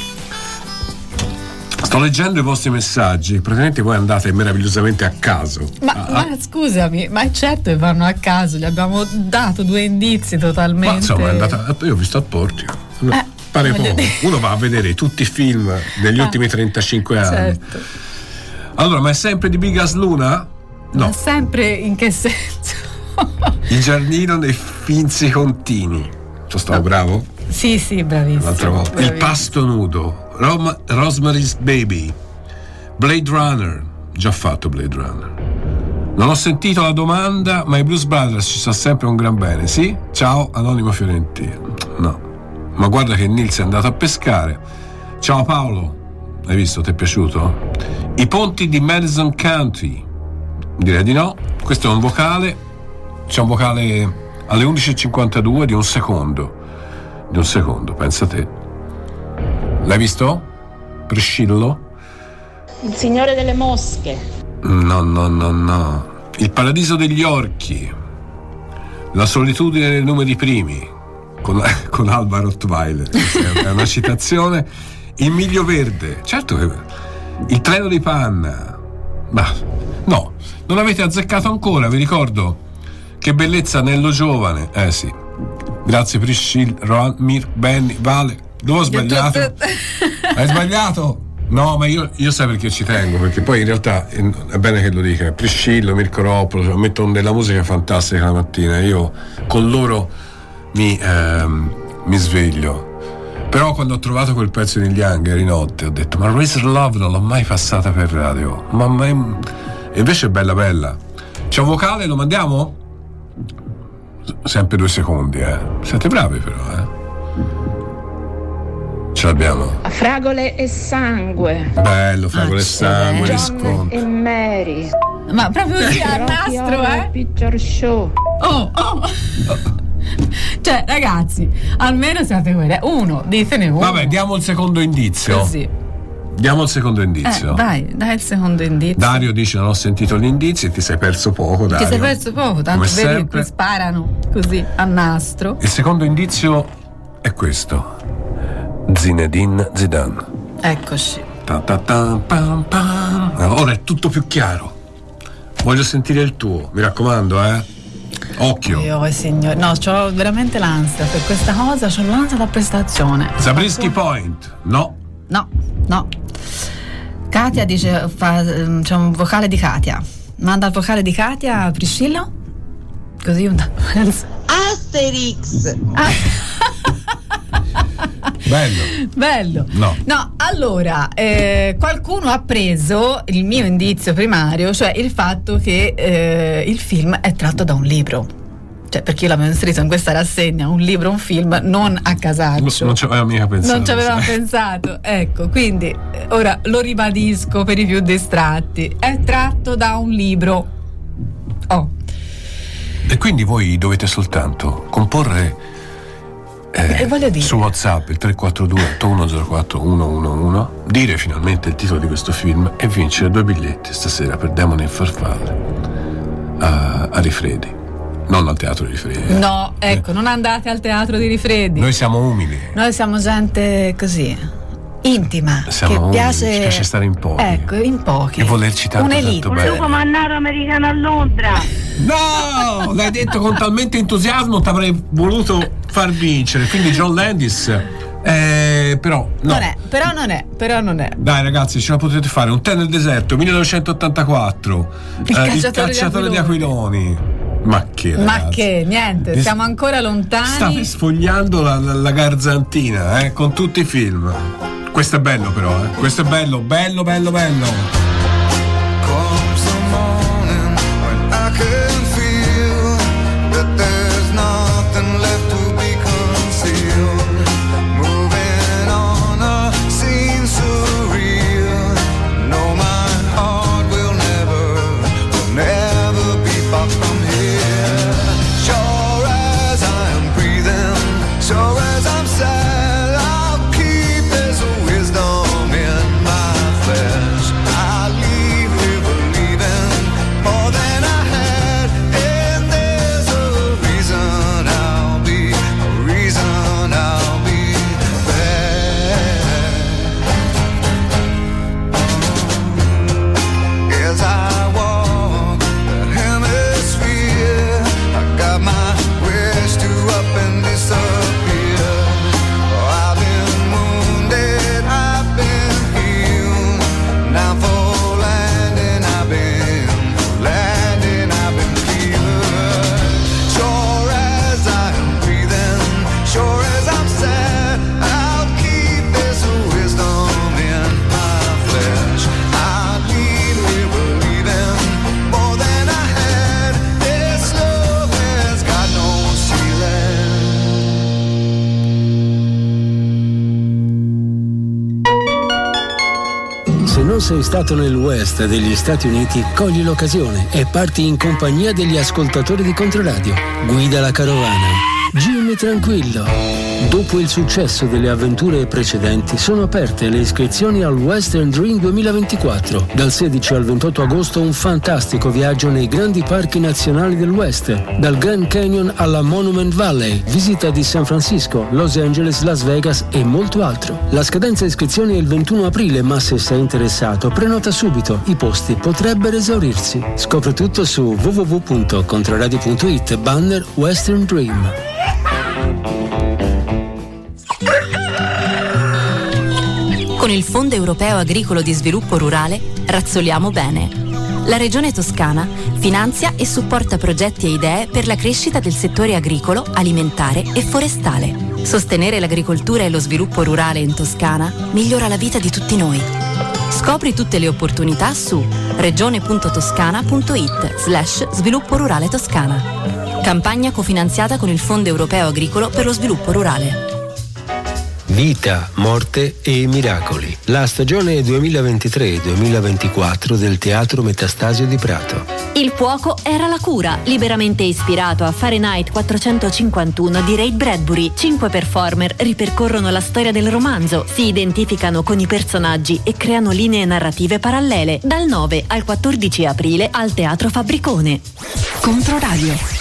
Sto leggendo i vostri messaggi, praticamente voi andate meravigliosamente a caso. Ma scusami, ma è certo che vanno a caso, gli abbiamo dato 2 indizi totalmente. Ma insomma è andata, io ho visto al portico. Pare poco. Uno va a vedere tutti i film degli ultimi 35 anni. Certo. Allora, ma è sempre di Bigas Luna? No. Ma sempre in che senso? Il giardino dei finzi contini. Stavo bravo? Sì, bravissimo. L'altra volta. Bravissimo. Il pasto nudo. Rosemary's Baby. Blade Runner. Già fatto Blade Runner. Non ho sentito la domanda, ma i Blues Brothers ci sta sempre un gran bene, sì? Ciao, Anonimo Fiorentino. No. Ma guarda che Nils è andato a pescare. Ciao Paolo. Hai visto? Ti è piaciuto? I ponti di Madison County. Direi di no. Questo è un vocale. C'è un vocale alle 11:52 di un secondo. Di un secondo, pensa te. L'hai visto? Priscillo? Il Signore delle Mosche. No. Il Paradiso degli Orchi. La solitudine dei numeri primi. Con Alba Rottweiler. È una citazione. Il Miglio Verde. Certo che. Il Treno di Panna. Ma no, non avete azzeccato ancora, vi ricordo. Che bellezza, Nello Giovane. Sì. Grazie Priscilla, Benny, Vale. Dove ho sbagliato? Hai sbagliato? No, ma io sai perché ci tengo, perché poi in realtà è bene che lo dica. Priscillo, Mirko Roppolo, mettono della musica fantastica la mattina, io con loro mi sveglio. Però quando ho trovato quel pezzo di Young ieri notte ho detto: ma Razor Love non l'ho mai passata per radio, e invece è bella. C'è un vocale, lo mandiamo? Sempre 2 secondi, siete bravi però, Ce l'abbiamo. Fragole e sangue. Bello, Fragole e sangue, John riscontro. e Mary. Ma proprio così a nastro, Picture Show. Oh. Cioè, ragazzi, almeno siate quelli. Uno, ditene uno. Vabbè, diamo il secondo indizio. Così. Diamo il secondo indizio. Dai il secondo indizio. Dario dice: non ho sentito gli indizi e ti sei perso poco, Dario. Ti sei perso poco, tanto come vedi sempre. che sparano così a nastro. Il secondo indizio è questo: Zinedine Zidane. Eccoci. Ora è tutto più chiaro. Voglio sentire il tuo, mi raccomando, Occhio. Signore, no, c'ho veramente l'ansia per questa cosa, c'ho l'ansia da prestazione. Zabriskie Point. No. Katia dice c'è un vocale di Katia. Manda il vocale di Katia, Priscillo. Così Asterix. Bello. No, allora qualcuno ha preso il mio indizio primario, cioè il fatto che il film è tratto da un libro. Cioè, perché io l'avevo inserito in questa rassegna un libro, un film, non a casaccio. Non ci avevamo mica pensato. Non ci avevamo pensato. Ecco, quindi ora lo ribadisco per i più distratti. È tratto da un libro. E quindi voi dovete soltanto comporre voglio dire, su WhatsApp il 342 8104 111, dire finalmente il titolo di questo film e vincere 2 biglietti stasera per Demoni e Farfalle a Rifredi. Non al Teatro di Rifredi. No, ecco, non andate al Teatro di Rifredi. Noi siamo umili. Noi siamo gente così intima. Siamo che umili, piace... ci piace stare in pochi. Ecco, in pochi. E volerci tanto Un'elite. bene. Un lupo mannato americano a Londra. No! L'hai detto con talmente entusiasmo, ti avrei voluto far vincere. Quindi John Landis. Però no. Non è. Dai ragazzi, ce la potete fare. Un tè nel deserto, 1984. Il cacciatore di aquiloni. Ma che niente, siamo ancora lontani. State sfogliando la garzantina, con tutti i film. Questo è bello però, questo è bello. non sei stato nel West degli Stati Uniti, cogli l'occasione e parti in compagnia degli ascoltatori di Controradio. Guida la carovana. Jimmy tranquillo. Dopo il successo delle avventure precedenti, sono aperte le iscrizioni al Western Dream 2024. Dal 16 al 28 agosto un fantastico viaggio nei grandi parchi nazionali del West, dal Grand Canyon alla Monument Valley, visita di San Francisco, Los Angeles, Las Vegas e molto altro. La scadenza iscrizioni è il 21 aprile, ma se sei interessato prenota subito, i posti potrebbero esaurirsi. Scopri tutto su www.controradio.it banner Western Dream. Con il Fondo Europeo Agricolo di Sviluppo Rurale razzoliamo bene. La Regione Toscana finanzia e supporta progetti e idee per la crescita del settore agricolo, alimentare e forestale. Sostenere l'agricoltura e lo sviluppo rurale in Toscana migliora la vita di tutti noi. Scopri tutte le opportunità su regione.toscana.it/sviluppo rurale toscana. Campagna cofinanziata con il Fondo Europeo Agricolo per lo Sviluppo Rurale. Vita, morte e miracoli. La stagione 2023-2024 del Teatro Metastasio di Prato. Il fuoco era la cura, liberamente ispirato a Fahrenheit 451 di Ray Bradbury. 5 performer ripercorrono la storia del romanzo, si identificano con i personaggi e creano linee narrative parallele. Dal 9 al 14 aprile al Teatro Fabbricone. Controradio.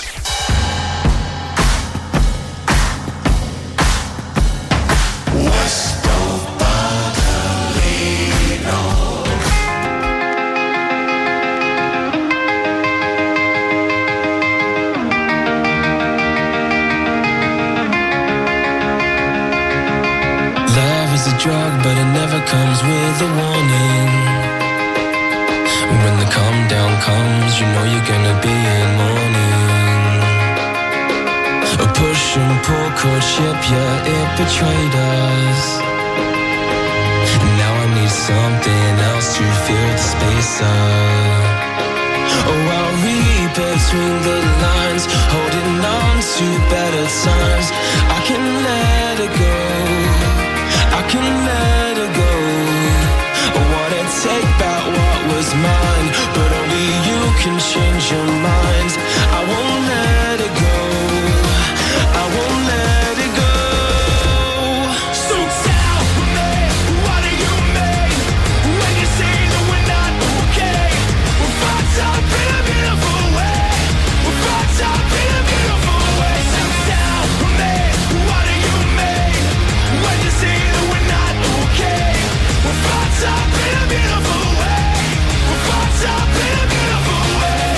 Drug, but it never comes with a warning. When the calm down comes, you know you're gonna be in mourning. A push and pull courtship, yeah, it betrayed us. Now I need something else to fill the space up. Oh, I'll read between the lines, holding on to better times. I can let it go, I can let it go. I wanna take back what was mine, but only you can change your mind. I won't let it go, I won't let it go. So tell me, what do you mean when you say that we're not okay? We're fucked up in a beautiful way, we're fucked up in a beautiful way. So tell me, what do you mean when you say that we're not okay? We're fucked up in a beautiful way, we're fucked up in a beautiful way.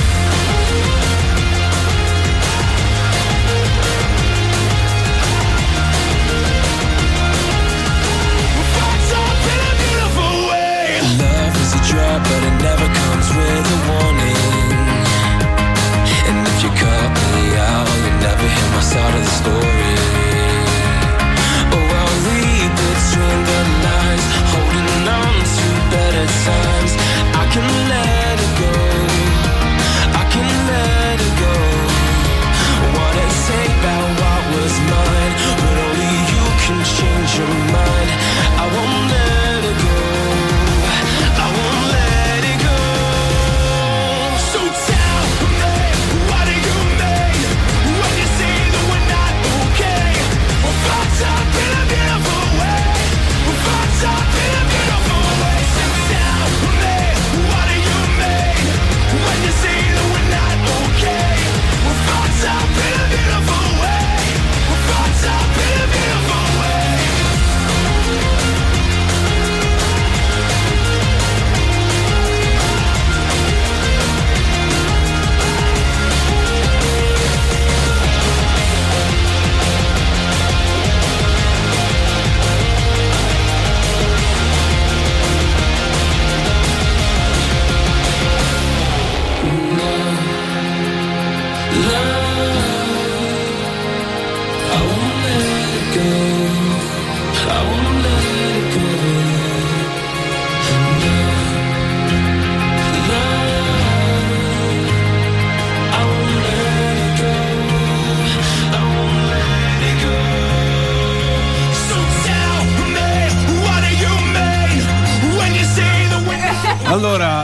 We're fucked up in a beautiful way. Love is a drug, but it never comes with a warning. And if you cut me out, you'll never hear my side of the story. Oh, I'll read between the lines, holding on to better times. I can let it go, I can let it go. Wanna take back what was mine, but only you can change your mind. I won't let it go, I won't let it go. So tell me, what do you mean when you say that we're not okay? We're fucked up in a beautiful way, we're fucked up in a beautiful way. So tell me, what do you mean when you say that we're not okay? We're fucked up in a beautiful way, we're fucked up in a beautiful way.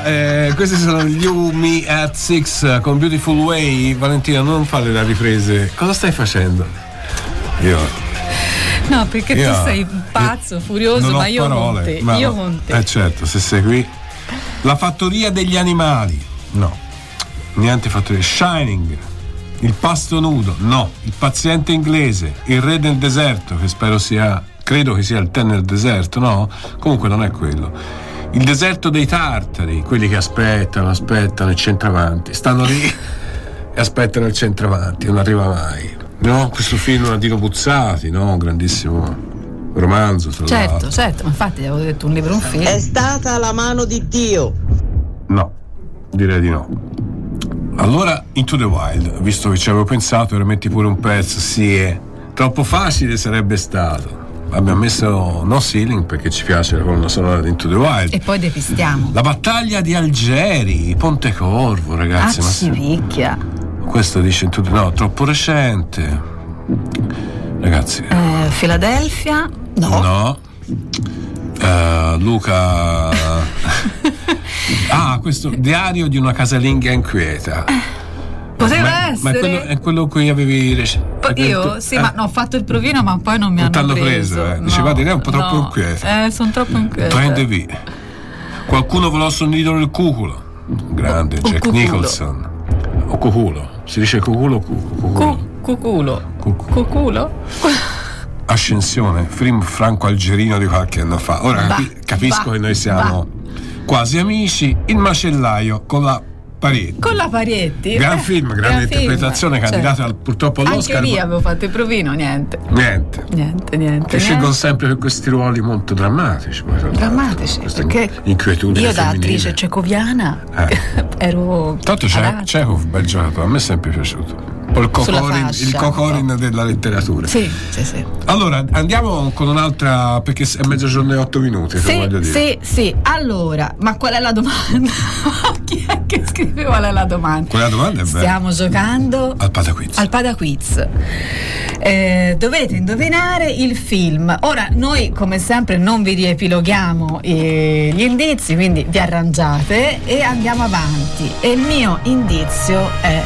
questi sono gli You Me at Six con Beautiful Way. Valentina, non fare le riprese. Cosa stai facendo? No, perché tu sei pazzo, furioso, ma io con te. Io con te. Certo, se sei qui. La fattoria degli animali. No. Niente fattoria. Shining. Il pasto nudo. No. Il paziente inglese. Il re del deserto, che credo che sia il tè nel deserto, no? Comunque non è quello. Il deserto dei tartari, quelli che aspettano il centravanti, stanno lì e aspettano il centravanti, non arriva mai. No, questo film è Dino Buzzati, no? Un grandissimo romanzo, tra l'altro. Certo, ma infatti avevo detto un libro, un film. È stata la mano di Dio. No, direi di no. Allora, Into the Wild, visto che ci avevo pensato, e metti pure un pezzo, sì, è troppo facile sarebbe stato. Abbiamo messo No Ceiling perché ci piace la colonna sonora di Into the Wild. E poi depistiamo. La battaglia di Algeri, Pontecorvo, ragazzi. Picchia. Questo dice Into the... No, troppo recente. Ragazzi. Philadelphia? No. Luca. Questo Diario di una casalinga inquieta. Poteva essere. Ma è quello cui avevi io? Sì, ma no, ho fatto il provino, ma poi non mi hanno preso. Diceva di lei è un po' troppo inquieta. Sono troppo inquieta. Prendevi. Qualcuno volò sonidire nel cuculo. Grande Jack Nicholson. O cuculo. Si dice cuculo. Cuculo. Ascensione, film franco-algerino di qualche anno fa. Ora capisco che noi siamo quasi amici. Il macellaio con la Parietti. Gran film, grande interpretazione, candidata purtroppo all'Oscar. Anche lì avevo fatto il provino, niente. Che scelgono sempre per questi ruoli molto drammatici. Drammatici, perché inquietudine io da femminile. Attrice cecoviana ero. Tanto Chekhov, bel giocatore, a me è sempre piaciuto. Il Kokorin della letteratura. Sì. Allora andiamo con un'altra, perché è mezzogiorno e 8 minuti. Voglio dire. Sì. Allora, ma qual è la domanda? Chi è che scrive qual è la domanda? Qual è la domanda? Stiamo giocando al Padaquiz. Dovete indovinare il film. Ora, noi come sempre non vi riepiloghiamo gli indizi, quindi vi arrangiate e andiamo avanti. E il mio indizio è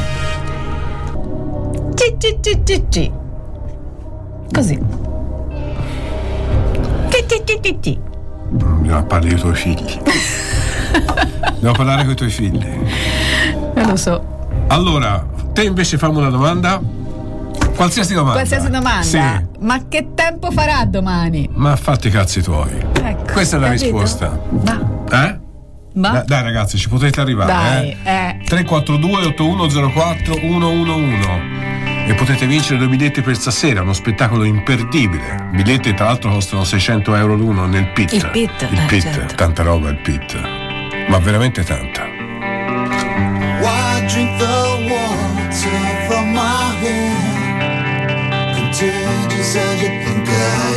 così. Dobbiamo parlare con i tuoi figli. Devo parlare con i tuoi figli. Lo so. Allora, te invece fammi una domanda. Qualsiasi domanda. Sì. Ma che tempo farà domani? Ma fatti i cazzi tuoi. Ecco, questa è la risposta. Dai ragazzi, ci potete arrivare. 342 8104 111 e potete vincere 2 biglietti per stasera, uno spettacolo imperdibile. Biglietti tra l'altro costano 600 euro l'uno nel Pit. Il Pit, certo. Tanta roba il Pit, ma veramente tanta. Why drink the water from my hand? Contagious as you think I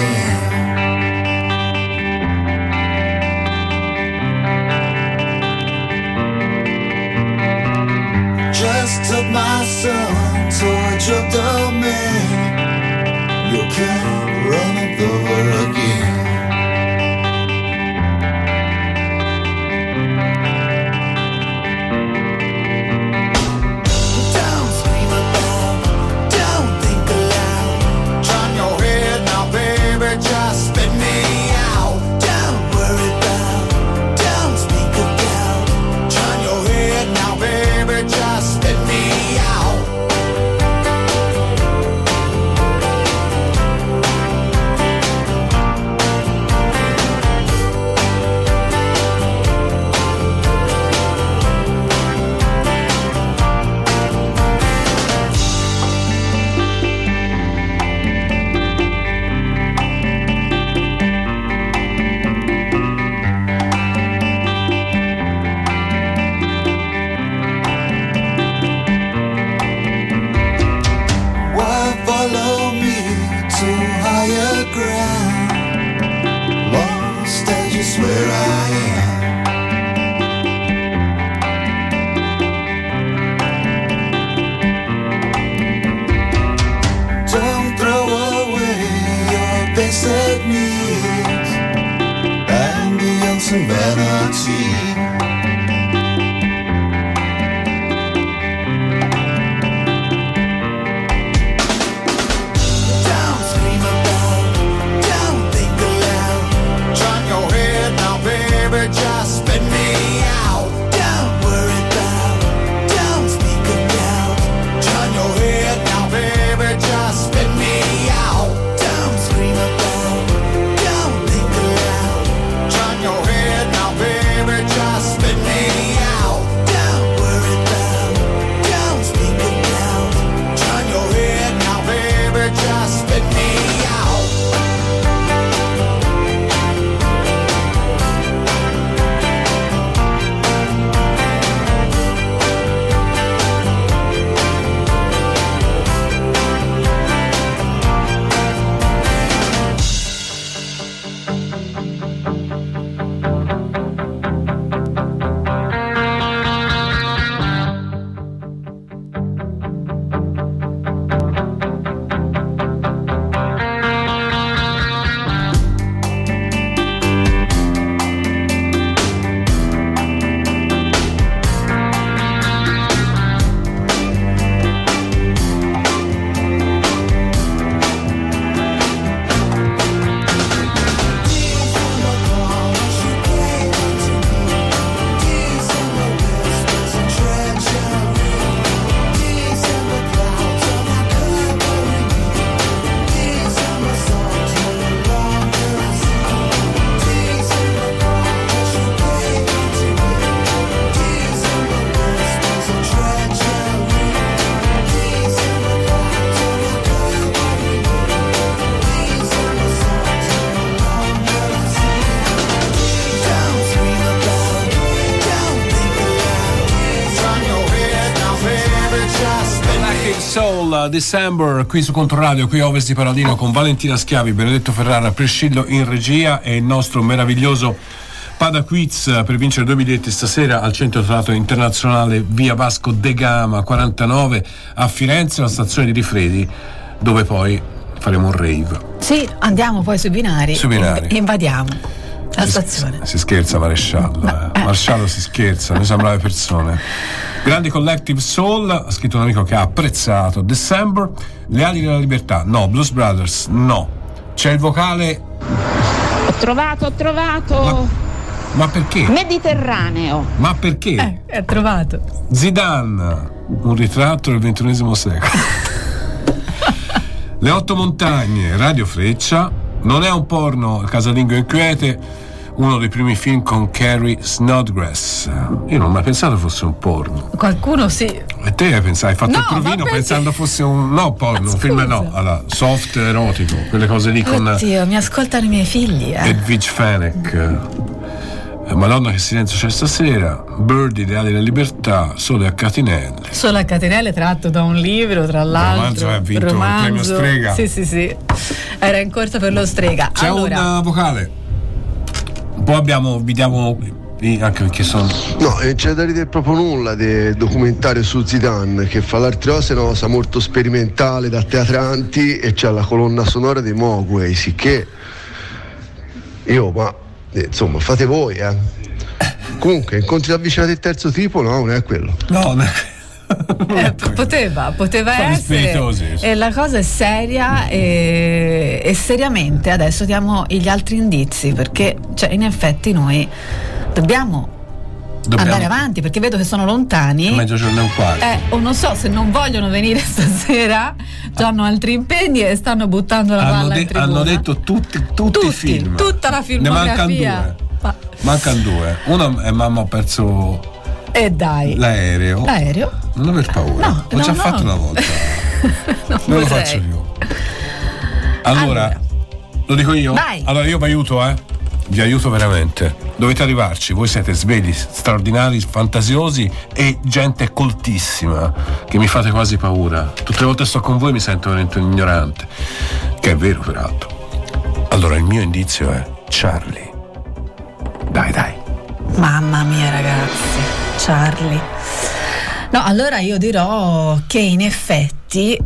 am. Just took my son towards your domain. You can't run it over again. Don't scream alone, don't think aloud. Turn your head now, baby, just spit me out. Don't worry about, don't speak about. Turn your head now, baby, just spit me out. Why follow me to higher ground? Lost as you swear I am. Don't throw away your basic needs and be on some vanity. Soul, December, qui su Controradio, qui a Ovest di Paladino, con Valentina Schiavi, Benedetto Ferrara, Priscillo in regia e il nostro meraviglioso Pada Quiz per vincere 2 biglietti stasera al Centro Teatro Internazionale via Vasco de Gama 49 a Firenze, la stazione di Rifredi, dove poi faremo un rave. Sì, andiamo poi sui binari. Invadiamo la stazione. Si scherza, Maresciallo. Maresciallo si scherza, noi siamo brave persone. Grandi Collective Soul, ha scritto un amico che ha apprezzato. December, Le ali della libertà, no. Blues Brothers, no. C'è il vocale. Ho trovato. Ma perché? Mediterraneo. Ma perché? È trovato. Zidane, un ritratto del XXI secolo. Le 8 montagne, Radio Freccia. Non è un porno, Casalingo inquiete, uno dei primi film con Carrie Snodgrass. Io non ho mai pensato fosse un porno. Qualcuno sì. E te hai pensato, hai fatto il provino pensando fosse un porno, un film allora, soft erotico, quelle cose lì con. Oddio, mi ascoltano i miei figli. Edwige Fenech. Madonna che silenzio c'è stasera. Birdie, Le ali della libertà, Sole a catinelle. Sole a catinelle, tratto da un libro, tra l'altro. Romanzo, ha vinto il premio Strega. Sì. Era in corsa per lo Strega. C'è una vocale. Poi vediamo anche perché sono. No, c'è da ridere proprio nulla del documentario su Zidane, che fa l'artrose, una cosa molto sperimentale da teatranti, e c'è la colonna sonora dei Mogwai, sicché insomma fate voi, Comunque incontri ravvicinati del terzo tipo, no, non è quello. No, poteva essere. E la cosa è seria e seriamente adesso diamo gli altri indizi, perché in effetti noi dobbiamo andare avanti, perché vedo che sono lontani. Mezzogiorno e un quarto. O non so se non vogliono venire stasera, hanno altri impegni e stanno buttando la palla in tribuna. Hanno detto tutti i film. Tutta la filmografia. Mancano due. Uno è mamma, ho perso. E dai. L'aereo. Non aver paura. L'ho già fatto una volta. non lo faccio più. Allora, lo dico io? Vai. Allora io vi aiuto, vi aiuto veramente. Dovete arrivarci, voi siete svegli, straordinari, fantasiosi e gente coltissima, che mi fate quasi paura. Tutte le volte che sto con voi mi sento veramente un ignorante, che è vero peraltro. Allora il mio indizio è Charlie. Dai. Mamma mia ragazzi, Charlie. No, allora io dirò che in effetti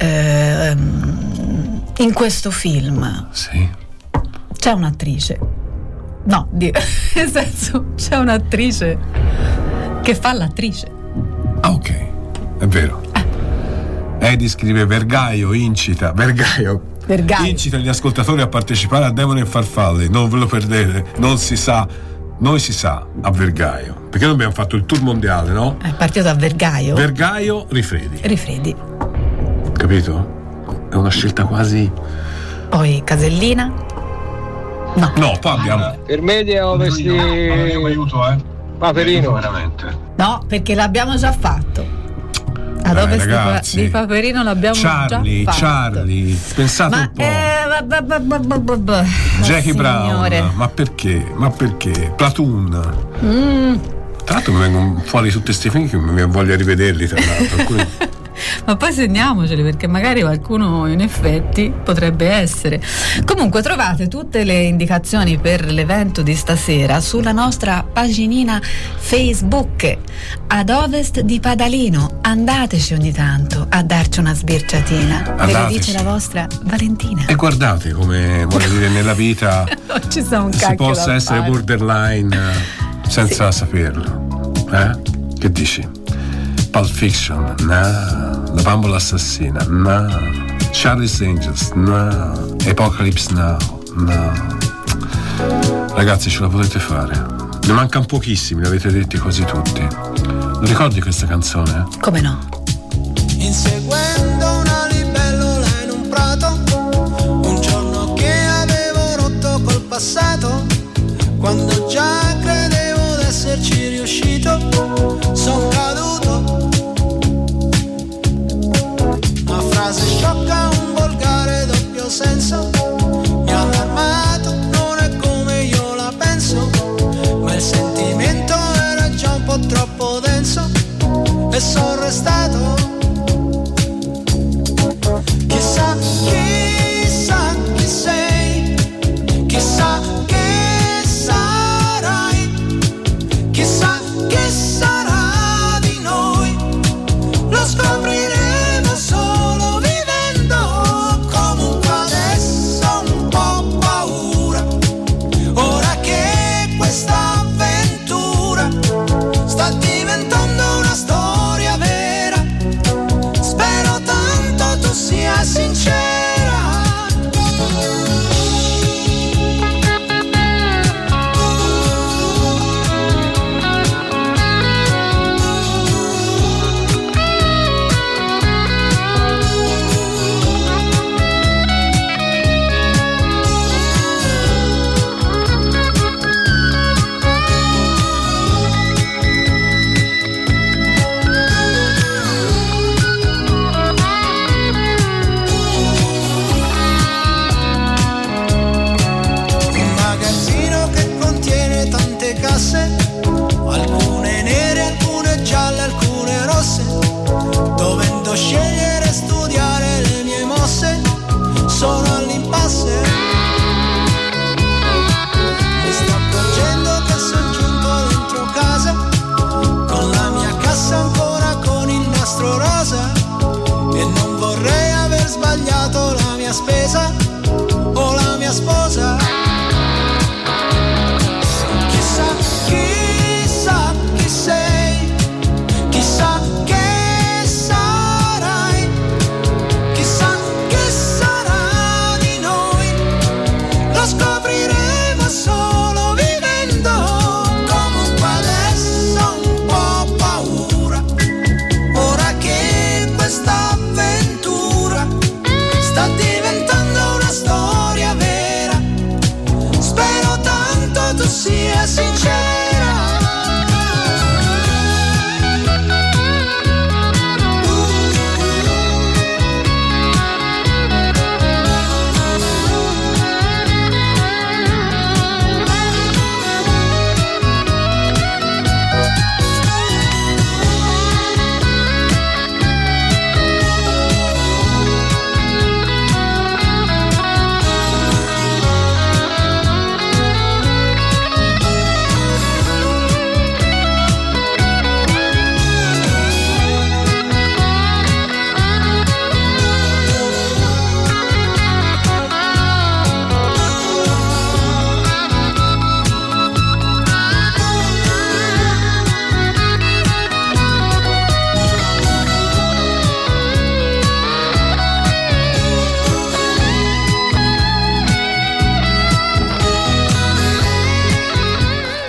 in questo film c'è un'attrice. No, nel senso, c'è un'attrice che fa l'attrice. Ah, ok, è vero. Edi scrive incita gli ascoltatori a partecipare a Demoni e Farfalle. Non ve lo perdete, noi si sa a Vergaio, perché noi abbiamo fatto il tour mondiale, no? È partito da Vergaio, Rifredi. Capito? È una scelta quasi. Poi Casellina. No, poi abbiamo. Per me è Ovest di. Io aiuto, Paperino. Veramente. No, perché l'abbiamo già fatto. Ad Ovest di Paperino l'abbiamo già fatto. Charlie, pensate un po'. Jackie Brown, ma perché? Platoon. Tra l'altro mi vengono fuori tutti questi film che mi voglio rivederli, tra l'altro. Ma poi segniamoceli, perché magari qualcuno in effetti potrebbe essere. Comunque trovate tutte le indicazioni per l'evento di stasera sulla nostra paginina Facebook Ad Ovest di Padalino. Andateci ogni tanto a darci una sbirciatina. Ve lo dice la vostra Valentina. E guardate come voglio dire nella vita non ci sa un si possa essere borderline senza saperlo. Che dici? Pulp Fiction, no. La bambola assassina, no. Charlie's Angels, no. Apocalypse Now, no. Ragazzi, ce la potete fare. Ne mancano pochissimi, li avete detti quasi tutti. Lo ricordi questa canzone? Come no? Inseguendo una libellula in un prato, un giorno che avevo rotto col passato, quando già credevo d'esserci riuscito, sono caduto. Una frase sciocca, un volgare doppio senso, mi hanno armato, non è come io la penso, ma il sentimento era già un po' troppo denso e sono restato.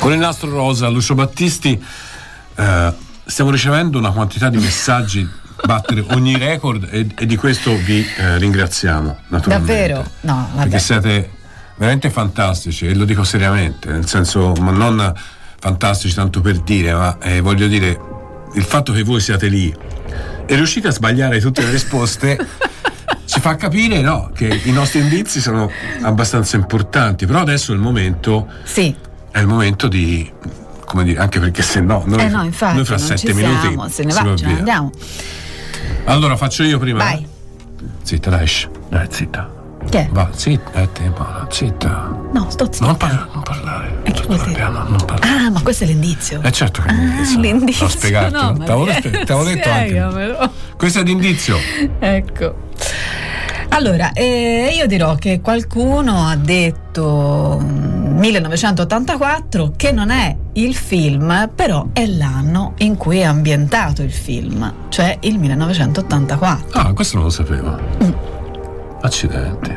Con il nastro rosa, Lucio Battisti, stiamo ricevendo una quantità di messaggi, battere ogni record, e di questo vi ringraziamo naturalmente. Davvero? No, vabbè. Perché siete veramente fantastici, e lo dico seriamente, nel senso, ma non fantastici tanto per dire, ma voglio dire, il fatto che voi siate lì e riuscite a sbagliare tutte le risposte ci fa capire, no, che i nostri indizi sono abbastanza importanti. Però adesso è il momento, sì, è il momento di, come dire, anche perché se no noi, no, infatti, noi fra 7 minuti se ne va, ce ne andiamo. Allora faccio io prima. Vai. Zitta, dai, zitta. Che? Va, zitta, zitta. No, sto zitta. Non parlare. E che vuol dire? Piano, non parlare. Ah, ma questo è l'indizio. Certo che è l'indizio. L'indizio. Ho spiegato. No, T'avevo detto anche. Questo è l'indizio. Ecco. Allora, io dirò che qualcuno ha detto 1984, che non è il film, però è l'anno in cui è ambientato il film, cioè il 1984. Ah, questo non lo sapevo. Accidenti.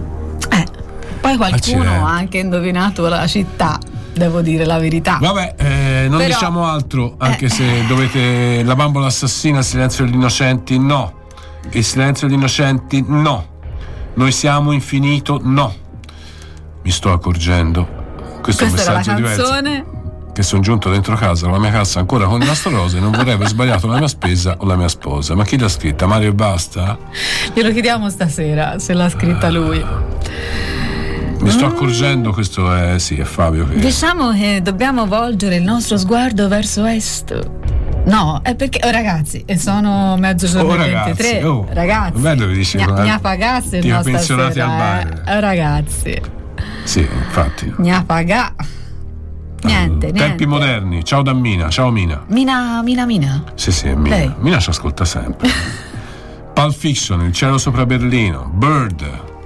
Poi qualcuno ha anche indovinato la città, devo dire la verità. Vabbè, non diciamo altro, anche se dovete. La bambola assassina, il silenzio degli innocenti, no. Il silenzio degli innocenti, no. Noi siamo infinito, no. Mi sto accorgendo. Questo è un messaggio diverso. Che sono giunto dentro casa, la mia cassa ancora con il nastro rosa, e non vorrei aver sbagliato la mia spesa o la mia sposa. Ma chi l'ha scritta? Mario e basta? Glielo chiediamo stasera se l'ha scritta lui. Mi sto accorgendo, questo è Fabio che... Diciamo che dobbiamo volgere il nostro sguardo verso est. No, è perché ragazzi, sono mezzogiorno e 23. Ragazzi, bello che dici, gna pagasse il nostro pensionati al bar. Ragazzi. Sì, infatti. Gna pagà. Niente. Tempi moderni. Ciao da Mina. Ciao Mina. Mina. Sì, è Mina. Lei. Mina ci ascolta sempre. Pulp Fiction, Il cielo sopra Berlino, Bird,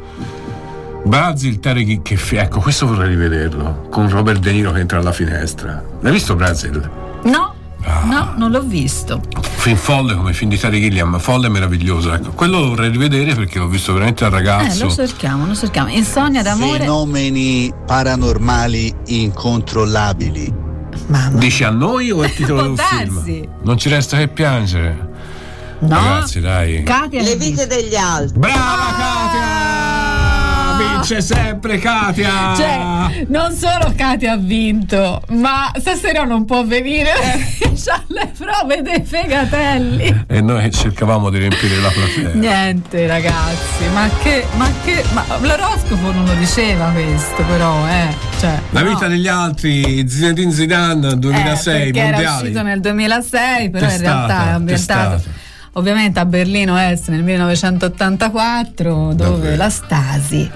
Brazil, Tarek, ecco, questo vorrei rivederlo, con Robert De Niro che entra alla finestra. L'hai visto Brazil? No, non l'ho visto. Film folle, come film di Terry Gilliam, folle e meraviglioso, ecco. Quello lo vorrei rivedere perché l'ho visto veramente al ragazzo. Lo cerchiamo. Insonnia d'amore. Fenomeni paranormali incontrollabili. Mamma. Dici a noi o è il titolo del film? Non ci resta che piangere. No. Ragazzi, dai. Katia, le vite degli altri. Brava Katia! Vince sempre Katia! Cioè, non solo Katia ha vinto, ma stasera non può venire, c'ha le prove dei fegatelli. E noi cercavamo di riempire la platea. Niente, ragazzi, ma l'oroscopo non lo diceva questo, però, cioè, la vita degli altri, Zinedine Zidane 2006 mondiali. Era uscito nel 2006, però in realtà è ambientato ovviamente a Berlino Est nel 1984, dove la Stasi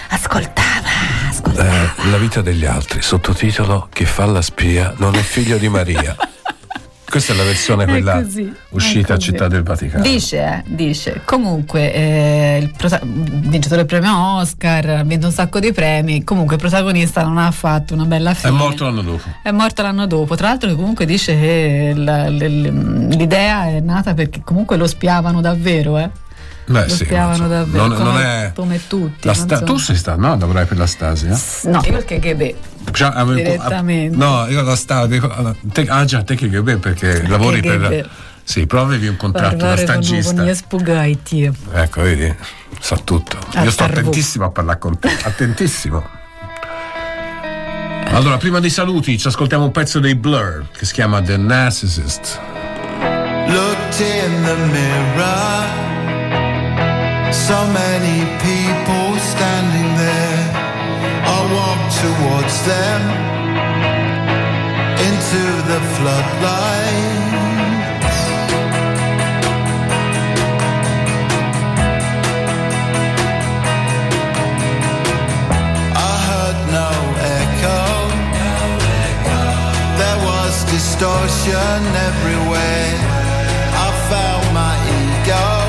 ascoltava. La vita degli altri, sottotitolo: Chi fa la spia non è figlio di Maria. Questa è la versione quella uscita a Città del Vaticano. Dice. Comunque il vincitore del premio Oscar, ha vinto un sacco di premi. Comunque il protagonista non ha fatto una bella fine. È morto l'anno dopo. Tra l'altro comunque dice che l'idea è nata perché comunque lo spiavano davvero, Beh, lo spiavano davvero, non è come tutti. Tu sei stato, no? Lavorai per la Stasi, No, io il KGB. Direttamente. No, io la Stasi. Te KGB perché lavori per. Sì, però avevi un contratto da stagista. Ecco, vedi, sa tutto. Io sto attentissimo a parlare con te. Attentissimo. Allora, prima dei saluti, ci ascoltiamo un pezzo dei Blur che si chiama The Narcissist. Looked in the mirror. So many people standing there. I walk towards them into the floodlights. I heard no echo. There was distortion everywhere. I felt my ego.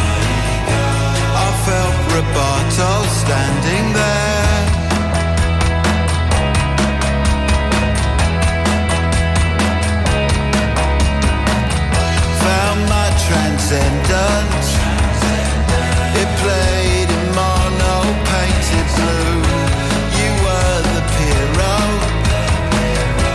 Felt Roberto standing there. Found my transcendence. It played in mono painted blue. You were the hero.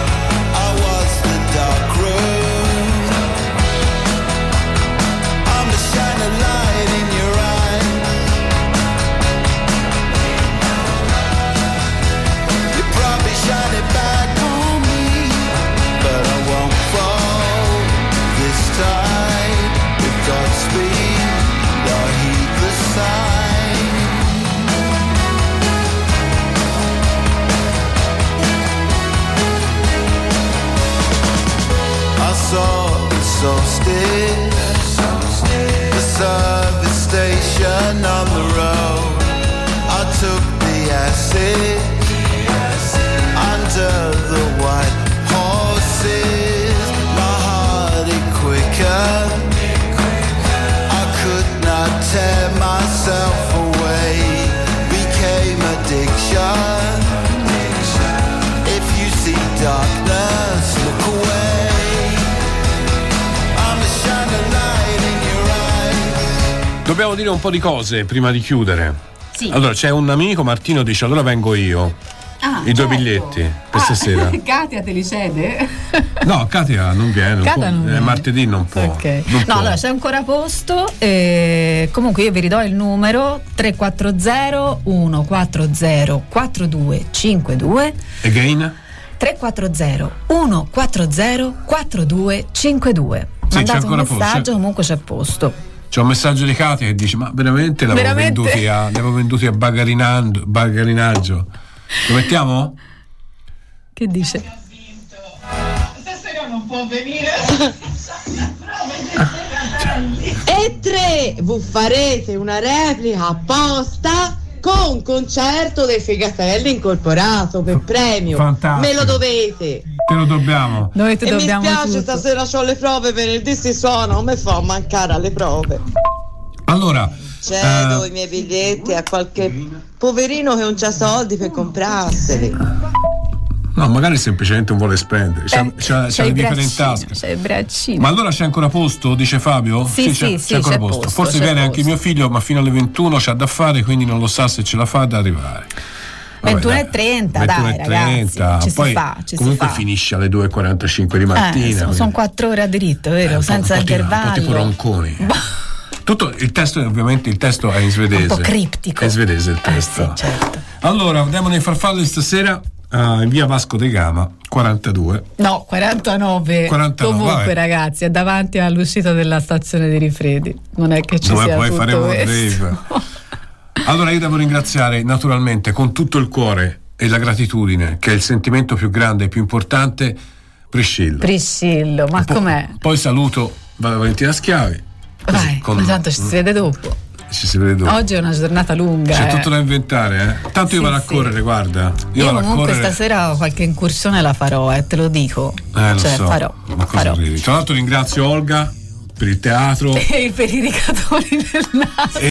addiction. If you see darkness, look away. I'm the shining light in your eyes. Dobbiamo dire un po' di cose prima di chiudere. Sì. Allora, c'è un amico, Martino, dice: allora vengo io. I due biglietti per stasera. Katia te li cede? No, Katia non viene. Katia non viene. Martedì non può. Ok. Non può. Allora c'è ancora posto. Comunque io vi ridò il numero 340 140 4252. Again? 340 140 4252. Sì, Mandate c'è un ancora messaggio, posto. comunque c'è posto. C'è un messaggio di Katia che dice: ma veramente l'avevo venduti a bagarinaggio. Lo mettiamo? Che dice? Stasera non può venire. E 3, vi farete una replica apposta con concerto dei Figatelli incorporato per premio. Fantastico. Me lo dovete. Te lo dobbiamo. Noi te E mi dobbiamo spiace, tutto. stasera c'ho le prove, venerdì si suona, non mi fa mancare alle prove. Allora, Cedo i miei biglietti a qualche poverino che non c'ha soldi per comprarseli. no, magari semplicemente non vuole spendere. C'ha le bifere in tasca. C'è il braccino. Ma allora c'è ancora posto, dice Fabio? Sì, c'è ancora c'è posto. posto, Forse c'è viene posto. anche mio figlio, ma fino alle 21 c'ha da fare, quindi non lo sa se ce la fa ad arrivare. 21:30, dai, ragazzi, Poi comunque fa. finisce alle 2:45 di mattina. Sono 4 ore a diritto, vero? Senza un po' intervallo. tipo ronconi. Tutto il testo, ovviamente, il testo è in svedese. Un po' criptico. È in svedese il testo. Sì, certo. Allora, andiamo nei farfalli stasera in via Vasco da Gama 42. No, 49. 49, Comunque, vabbè. ragazzi, è davanti all'uscita della stazione di Rifredi. Non è che ci Dove sia poi tutto faremo il questo. rave. Allora io devo ringraziare naturalmente con tutto il cuore e la gratitudine, che è il sentimento più grande e più importante, Priscillo. Ma com'è? Poi saluto Valentina Schiavi. Vai, ma tanto ci si vede dopo. Ci si vede dopo. Oggi è una giornata lunga. C'è tutto da inventare, eh? Tanto io vado a correre, guarda. Io vado a comunque correre. stasera qualche incursione la farò, te lo dico. Lo cioè, so. farò. Ma cosa ridi? Tra l'altro ringrazio Olga per il teatro. E per i rigatoni nel naso.